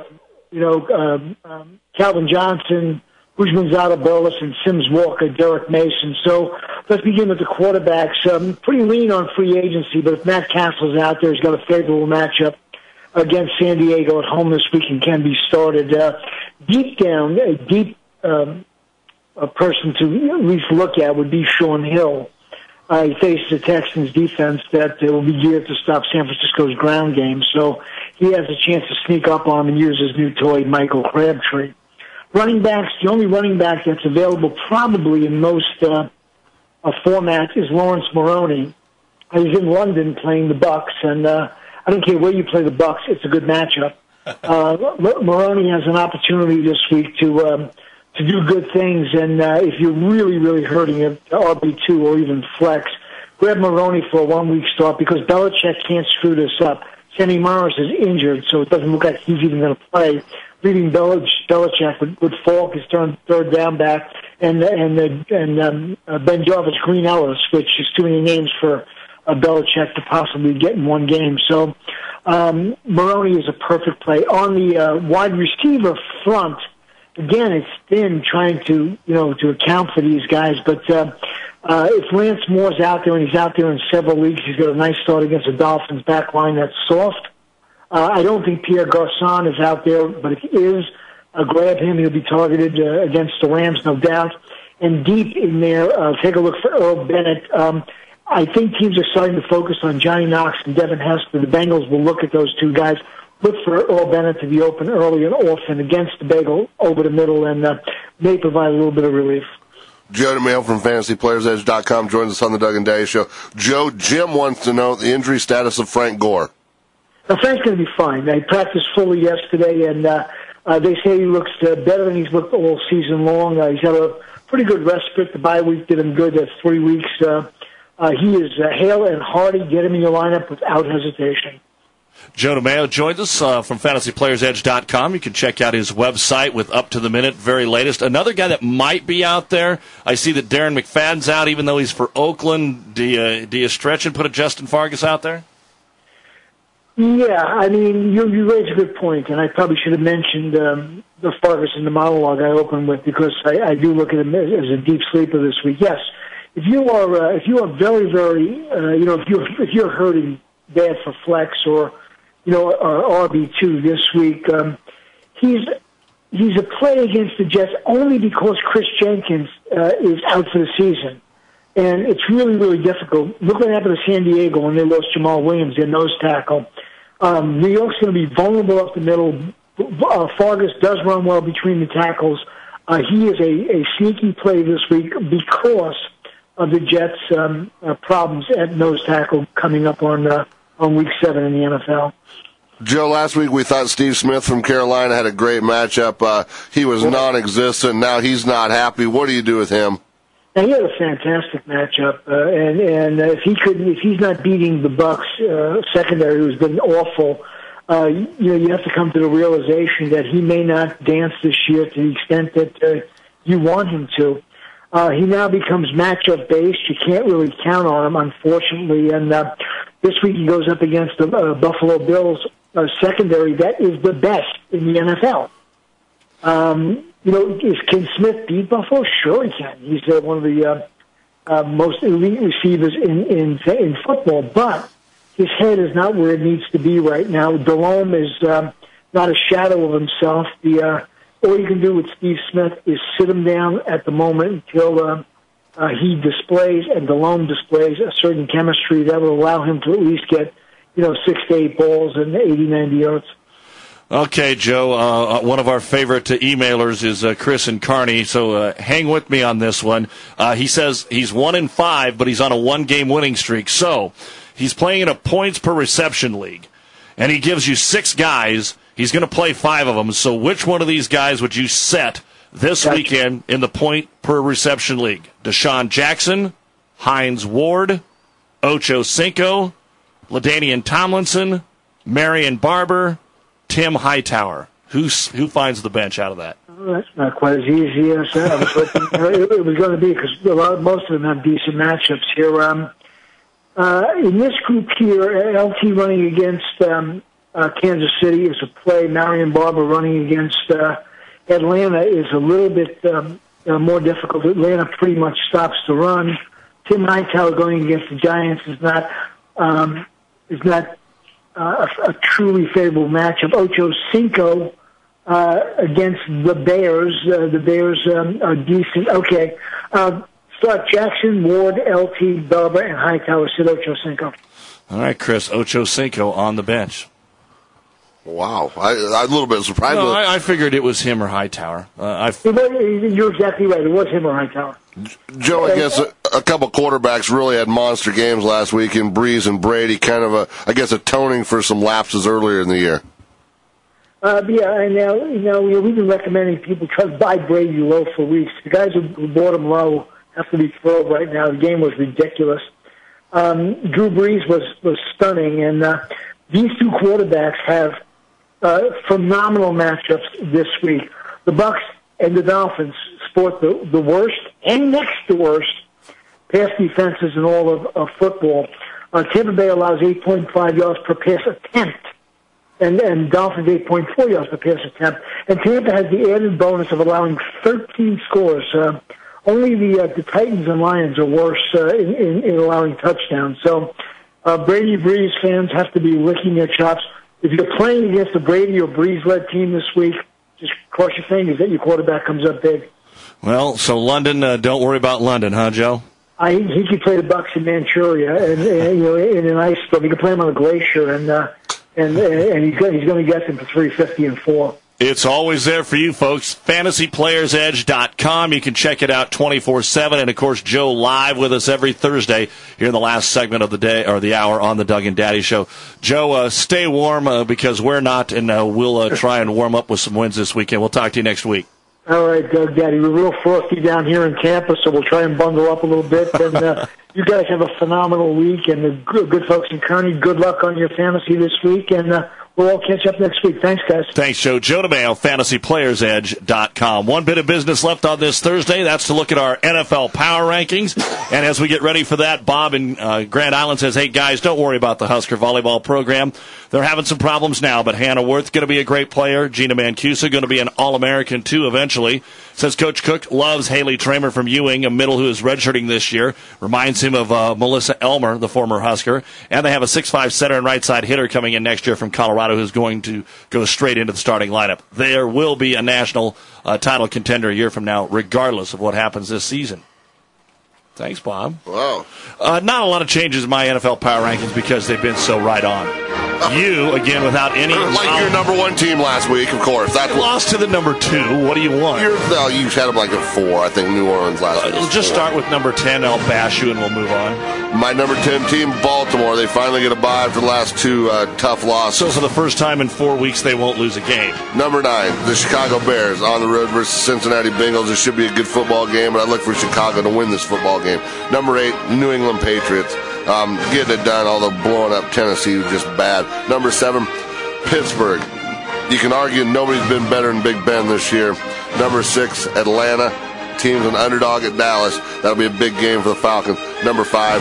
Calvin Johnson, Ujmanzada Bolus, and Sims Walker, Derek Mason. So let's begin with the quarterbacks. Pretty lean on free agency, but if Matt Castle's out there, he's got a favorable matchup against San Diego at home this week and can be started. Deep a person to at least look at would be Sean Hill. He faces a Texans defense that will be geared to stop San Francisco's ground game, so he has a chance to sneak up on him and use his new toy, Michael Crabtree. Running backs, the only running back that's available probably in most formats is Lawrence Maroney. He's in London playing the Bucks, and I don't care where you play the Bucks, it's a good matchup. Maroney has an opportunity this week to do good things, and if you're really, really hurting at RB2 or even flex, grab Maroney for a 1-week start because Belichick can't screw this up. Sammy Morris is injured, so it doesn't look like he's even going to play. Leaving Belichick would fall his third down back, and Ben Jarvis, Green Ellis, which is too many names for Belichick to possibly get in one game. So Maroney is a perfect play. On the wide receiver front, again, it's thin trying to account for these guys, but if Lance Moore's out there, and he's out there in several leagues, he's got a nice start against the Dolphins back line that's soft. I don't think Pierre Garçon is out there, but if he is, grab him. He'll be targeted against the Rams, no doubt. And deep in there, take a look for Earl Bennett. I think teams are starting to focus on Johnny Knox and Devin Hester. The Bengals will look at those two guys. Look for Earl Bennett to be open early and often against the Bagel over the middle, and may provide a little bit of relief. Joe DeMail from FantasyPlayersEdge.com joins us on the Doug and Daddy Show. Joe, Jim wants to know the injury status of Frank Gore. Now, Frank's going to be fine. He practiced fully yesterday, and they say he looks better than he's looked all season long. He's had a pretty good respite. The bye week did him good. That's 3 weeks. He is hale and hearty. Get him in your lineup without hesitation. Joe DeMaio joins us from FantasyPlayersEdge.com. You can check out his website with up-to-the-minute, very latest. Another guy that might be out there, I see that Darren McFadden's out, even though he's for Oakland. Do you stretch and put a Justin Fargas out there? Yeah, I mean, you raise a good point, and I probably should have mentioned the Fargas in the monologue I opened with because I do look at him as a deep sleeper this week. Yes, if you are very, very, if you're hurting bad for flex or RB2 this week, he's a play against the Jets only because Chris Jenkins is out for the season. And it's really, really difficult. Look what happened to San Diego when they lost Jamal Williams, their nose tackle. New York's going to be vulnerable up the middle. Fargas does run well between the tackles. He is a sneaky play this week because of the Jets' problems at nose tackle coming up on Week 7 in the NFL. Joe, last week we thought Steve Smith from Carolina had a great matchup. He was non-existent. Now he's not happy. What do you do with him? Now, he had a fantastic matchup, and if he's not beating the Bucks secondary, who's been awful, you have to come to the realization that he may not dance this year to the extent that you want him to. He now becomes matchup based. You can't really count on him, unfortunately. And this week he goes up against the Buffalo Bills secondary that is the best in the NFL. Can Smith beat Buffalo? Sure he can. He's one of the most elite receivers in football, but his head is not where it needs to be right now. Delhomme is not a shadow of himself. All you can do with Steve Smith is sit him down at the moment until he displays and Delhomme displays a certain chemistry that will allow him to at least get 6 to 8 balls and 80, 90 yards. Okay, Joe, one of our favorite emailers is Chris and Kearney, so hang with me on this one. He says he's 1-5, but he's on a 1-game winning streak. So he's playing in a points per reception league, and he gives you 6 guys. He's going to play 5 of them. So which one of these guys would you set this weekend in the point per reception league? Deshaun Jackson, Hines Ward, Ocho Cinco, LaDainian Tomlinson, Marion Barber, Tim Hightower. Who finds the bench out of that? Well, that's not quite as easy as I was hoping it was going to be because most of them have decent matchups here. In this group here, LT running against Kansas City is a play. Marion Barber running against Atlanta is a little bit more difficult. Atlanta pretty much stops the run. Tim Hightower going against the Giants is not a truly favorable matchup. Ocho Cinco against the Bears. The Bears are decent. Okay. Start Jackson, Ward, LT, Barber, and Hightower. Sit Ochocinco. All right, Chris. Ochocinco on the bench. Wow. I'm a little bit surprised. No, I figured it was him or Hightower. You're exactly right. It was him or Hightower. Joe, I guess a couple quarterbacks really had monster games last week in Breeze and Brady, kind of, atoning for some lapses earlier in the year. And now we've been recommending people try to buy Brady low for weeks. The guys who bought him low have to be thrilled right now. The game was ridiculous. Drew Brees was stunning, and these two quarterbacks have phenomenal matchups this week. The Bucs and the Dolphins sport the worst and next to worst pass defenses in all of football. Tampa Bay allows 8.5 yards per pass attempt, and Dolphins 8.4 yards per pass attempt. And Tampa has the added bonus of allowing 13 scores. Only the Titans and Lions are worse in allowing touchdowns. So Brady Breeze fans have to be licking their chops. If you're playing against a Brady or Breeze-led team this week, just cross your fingers that your quarterback comes up big. Well, so London, don't worry about London, huh, Joe? He could play the Bucs in Manchuria, and in an ice storm. He could play them on a glacier, and he's going to get them for 350 and 4. It's always there for you folks. FantasyPlayersEdge.com. You can check it out 24/7. And, of course, Joe live with us every Thursday here in the last segment of the day or the hour on the Doug and Daddy Show. Joe, stay warm because we're not, and we'll try and warm up with some wins this weekend. We'll talk to you next week. All right, Doug, Daddy. We're real frosty down here in Tampa, so we'll try and bundle up a little bit. And you guys have a phenomenal week. And the good folks in Kearney, good luck on your fantasy this week. And we'll all catch up next week. Thanks, guys. Thanks, Joe. Joe DeMaio, FantasyPlayersEdge.com. One bit of business left on this Thursday. That's to look at our NFL power rankings. And as we get ready for that, Bob in Grand Island says, hey, guys, don't worry about the Husker volleyball program. They're having some problems now, but Hannah Worth going to be a great player. Gina Mancuso going to be an All-American, too, eventually. Says Coach Cook loves Haley Tramer from Ewing, a middle who is redshirting this year. Reminds him of Melissa Elmer, the former Husker. And they have a 6'5" center and right side hitter coming in next year from Colorado who's going to go straight into the starting lineup. There will be a national title contender a year from now, regardless of what happens this season. Thanks, Bob. Wow. Not a lot of changes in my NFL power rankings because they've been so right on. You, again, without any... Like your number one team last week, of course. That lost to the number 2. What do you want? You had them like a 4, I think, New Orleans last week. We'll just start with number 10. I'll bash you and we'll move on. My number 10 team, Baltimore. They finally get a bye after the last 2 tough losses. So for the first time in 4 weeks, they won't lose a game. Number 9, the Chicago Bears on the road versus Cincinnati Bengals. This should be a good football game, but I look for Chicago to win this football game. Number 8, New England Patriots. Getting it done, although blowing up Tennessee was just bad. Number 7, Pittsburgh. You can argue nobody's been better than Big Ben this year. Number 6, Atlanta. Team's an underdog at Dallas. That'll be a big game for the Falcons. Number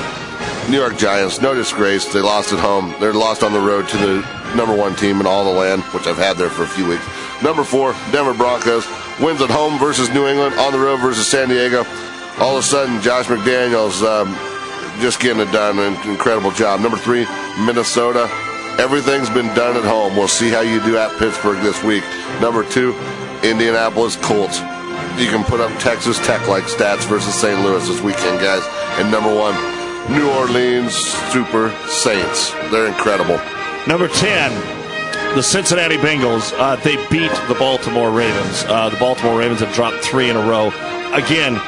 5, New York Giants. No disgrace. They lost at home. They're lost on the road to the number 1 team in all the land, which I've had there for a few weeks. Number 4, Denver Broncos. Wins at home versus New England. On the road versus San Diego. All of a sudden, Josh McDaniels... just getting it done. An incredible job. Number 3, Minnesota. Everything's been done at home. We'll see how you do at Pittsburgh this week. Number 2, Indianapolis Colts. You can put up Texas Tech-like stats versus St. Louis this weekend, guys. And number 1, New Orleans Super Saints. They're incredible. Number 10, the Cincinnati Bengals. They beat the Baltimore Ravens. The Baltimore Ravens have dropped 3 in a row. Again,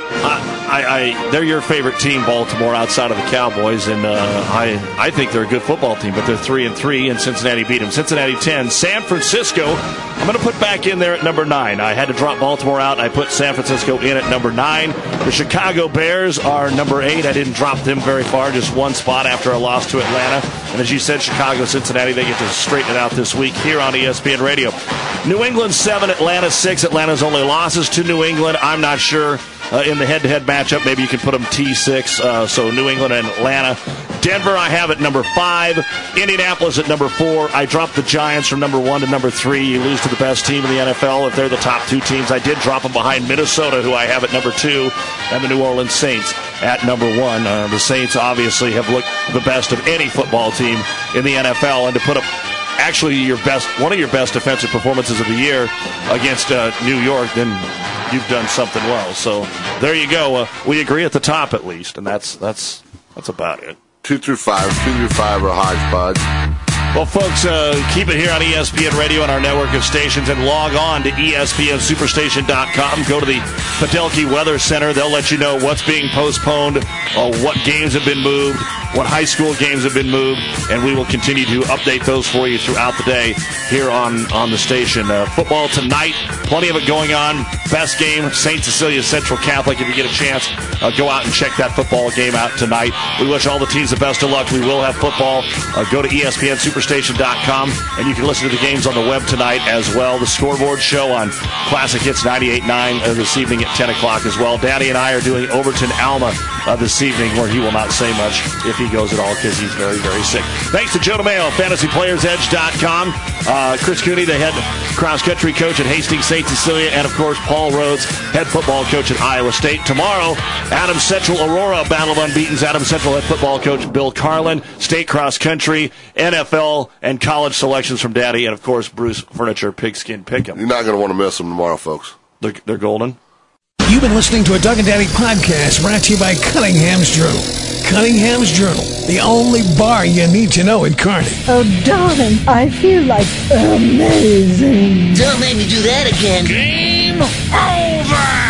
they're your favorite team, Baltimore, outside of the Cowboys, and I think they're a good football team, but they're 3-3, and Cincinnati beat them. Cincinnati 10. San Francisco, I'm going to put back in there at number 9. I had to drop Baltimore out. I put San Francisco in at number 9. The Chicago Bears are number 8. I didn't drop them very far, just 1 spot after a loss to Atlanta. And as you said, Chicago, Cincinnati, they get to straighten it out this week here on ESPN Radio. New England 7, Atlanta 6. Atlanta's only losses to New England. I'm not sure. In the head-to-head matchup, maybe you can put them T6, so New England and Atlanta. Denver, I have at number 5. Indianapolis at number 4. I dropped the Giants from number 1 to number 3. You lose to the best team in the NFL if they're the top 2 teams. I did drop them behind Minnesota, who I have at number 2, and the New Orleans Saints at number 1. The Saints obviously have looked the best of any football team in the NFL, and to put up actually one of your best defensive performances of the year against New York, then you've done something well. So there you go. We agree at the top at least, and that's about it. 2 through 5 are hodgepodge. Well, folks, keep it here on ESPN Radio and our network of stations, and log on to ESPNSuperstation.com. Go to the Fidelity Weather Center. They'll let you know what's being postponed, what games have been moved, what high school games have been moved, and we will continue to update those for you throughout the day here on the station. Football tonight, plenty of it going on. Best game, St. Cecilia Central Catholic. If you get a chance, go out and check that football game out tonight. We wish all the teams the best of luck. We will have football. Go to ESPNSuperstation.com, and you can listen to the games on the web tonight as well. The scoreboard show on Classic Hits 98.9 this evening at 10 o'clock as well. Daddy and I are doing Overton Alma this evening, where he will not say much if he goes at all because he's very, very sick. Thanks to Joe DeMayo, FantasyPlayersEdge.com. Chris Cooney, the head cross-country coach at Hastings St. Cecilia, and, of course, Paul Rhodes, head football coach at Iowa State. Tomorrow, Adams Central Aurora, Battle of Unbeatens. Adams Central head football coach Bill Carlin, state cross-country, NFL, and college selections from Daddy, and, of course, Bruce Furniture, Pigskin Pick'em. You're not going to want to miss them tomorrow, folks. They're golden. You've been listening to a Doug and Daddy podcast brought to you by Cunningham's Journal. Cunningham's Journal, the only bar you need to know in Kearney. Oh, darling, I feel like amazing. Don't make me do that again. Game over!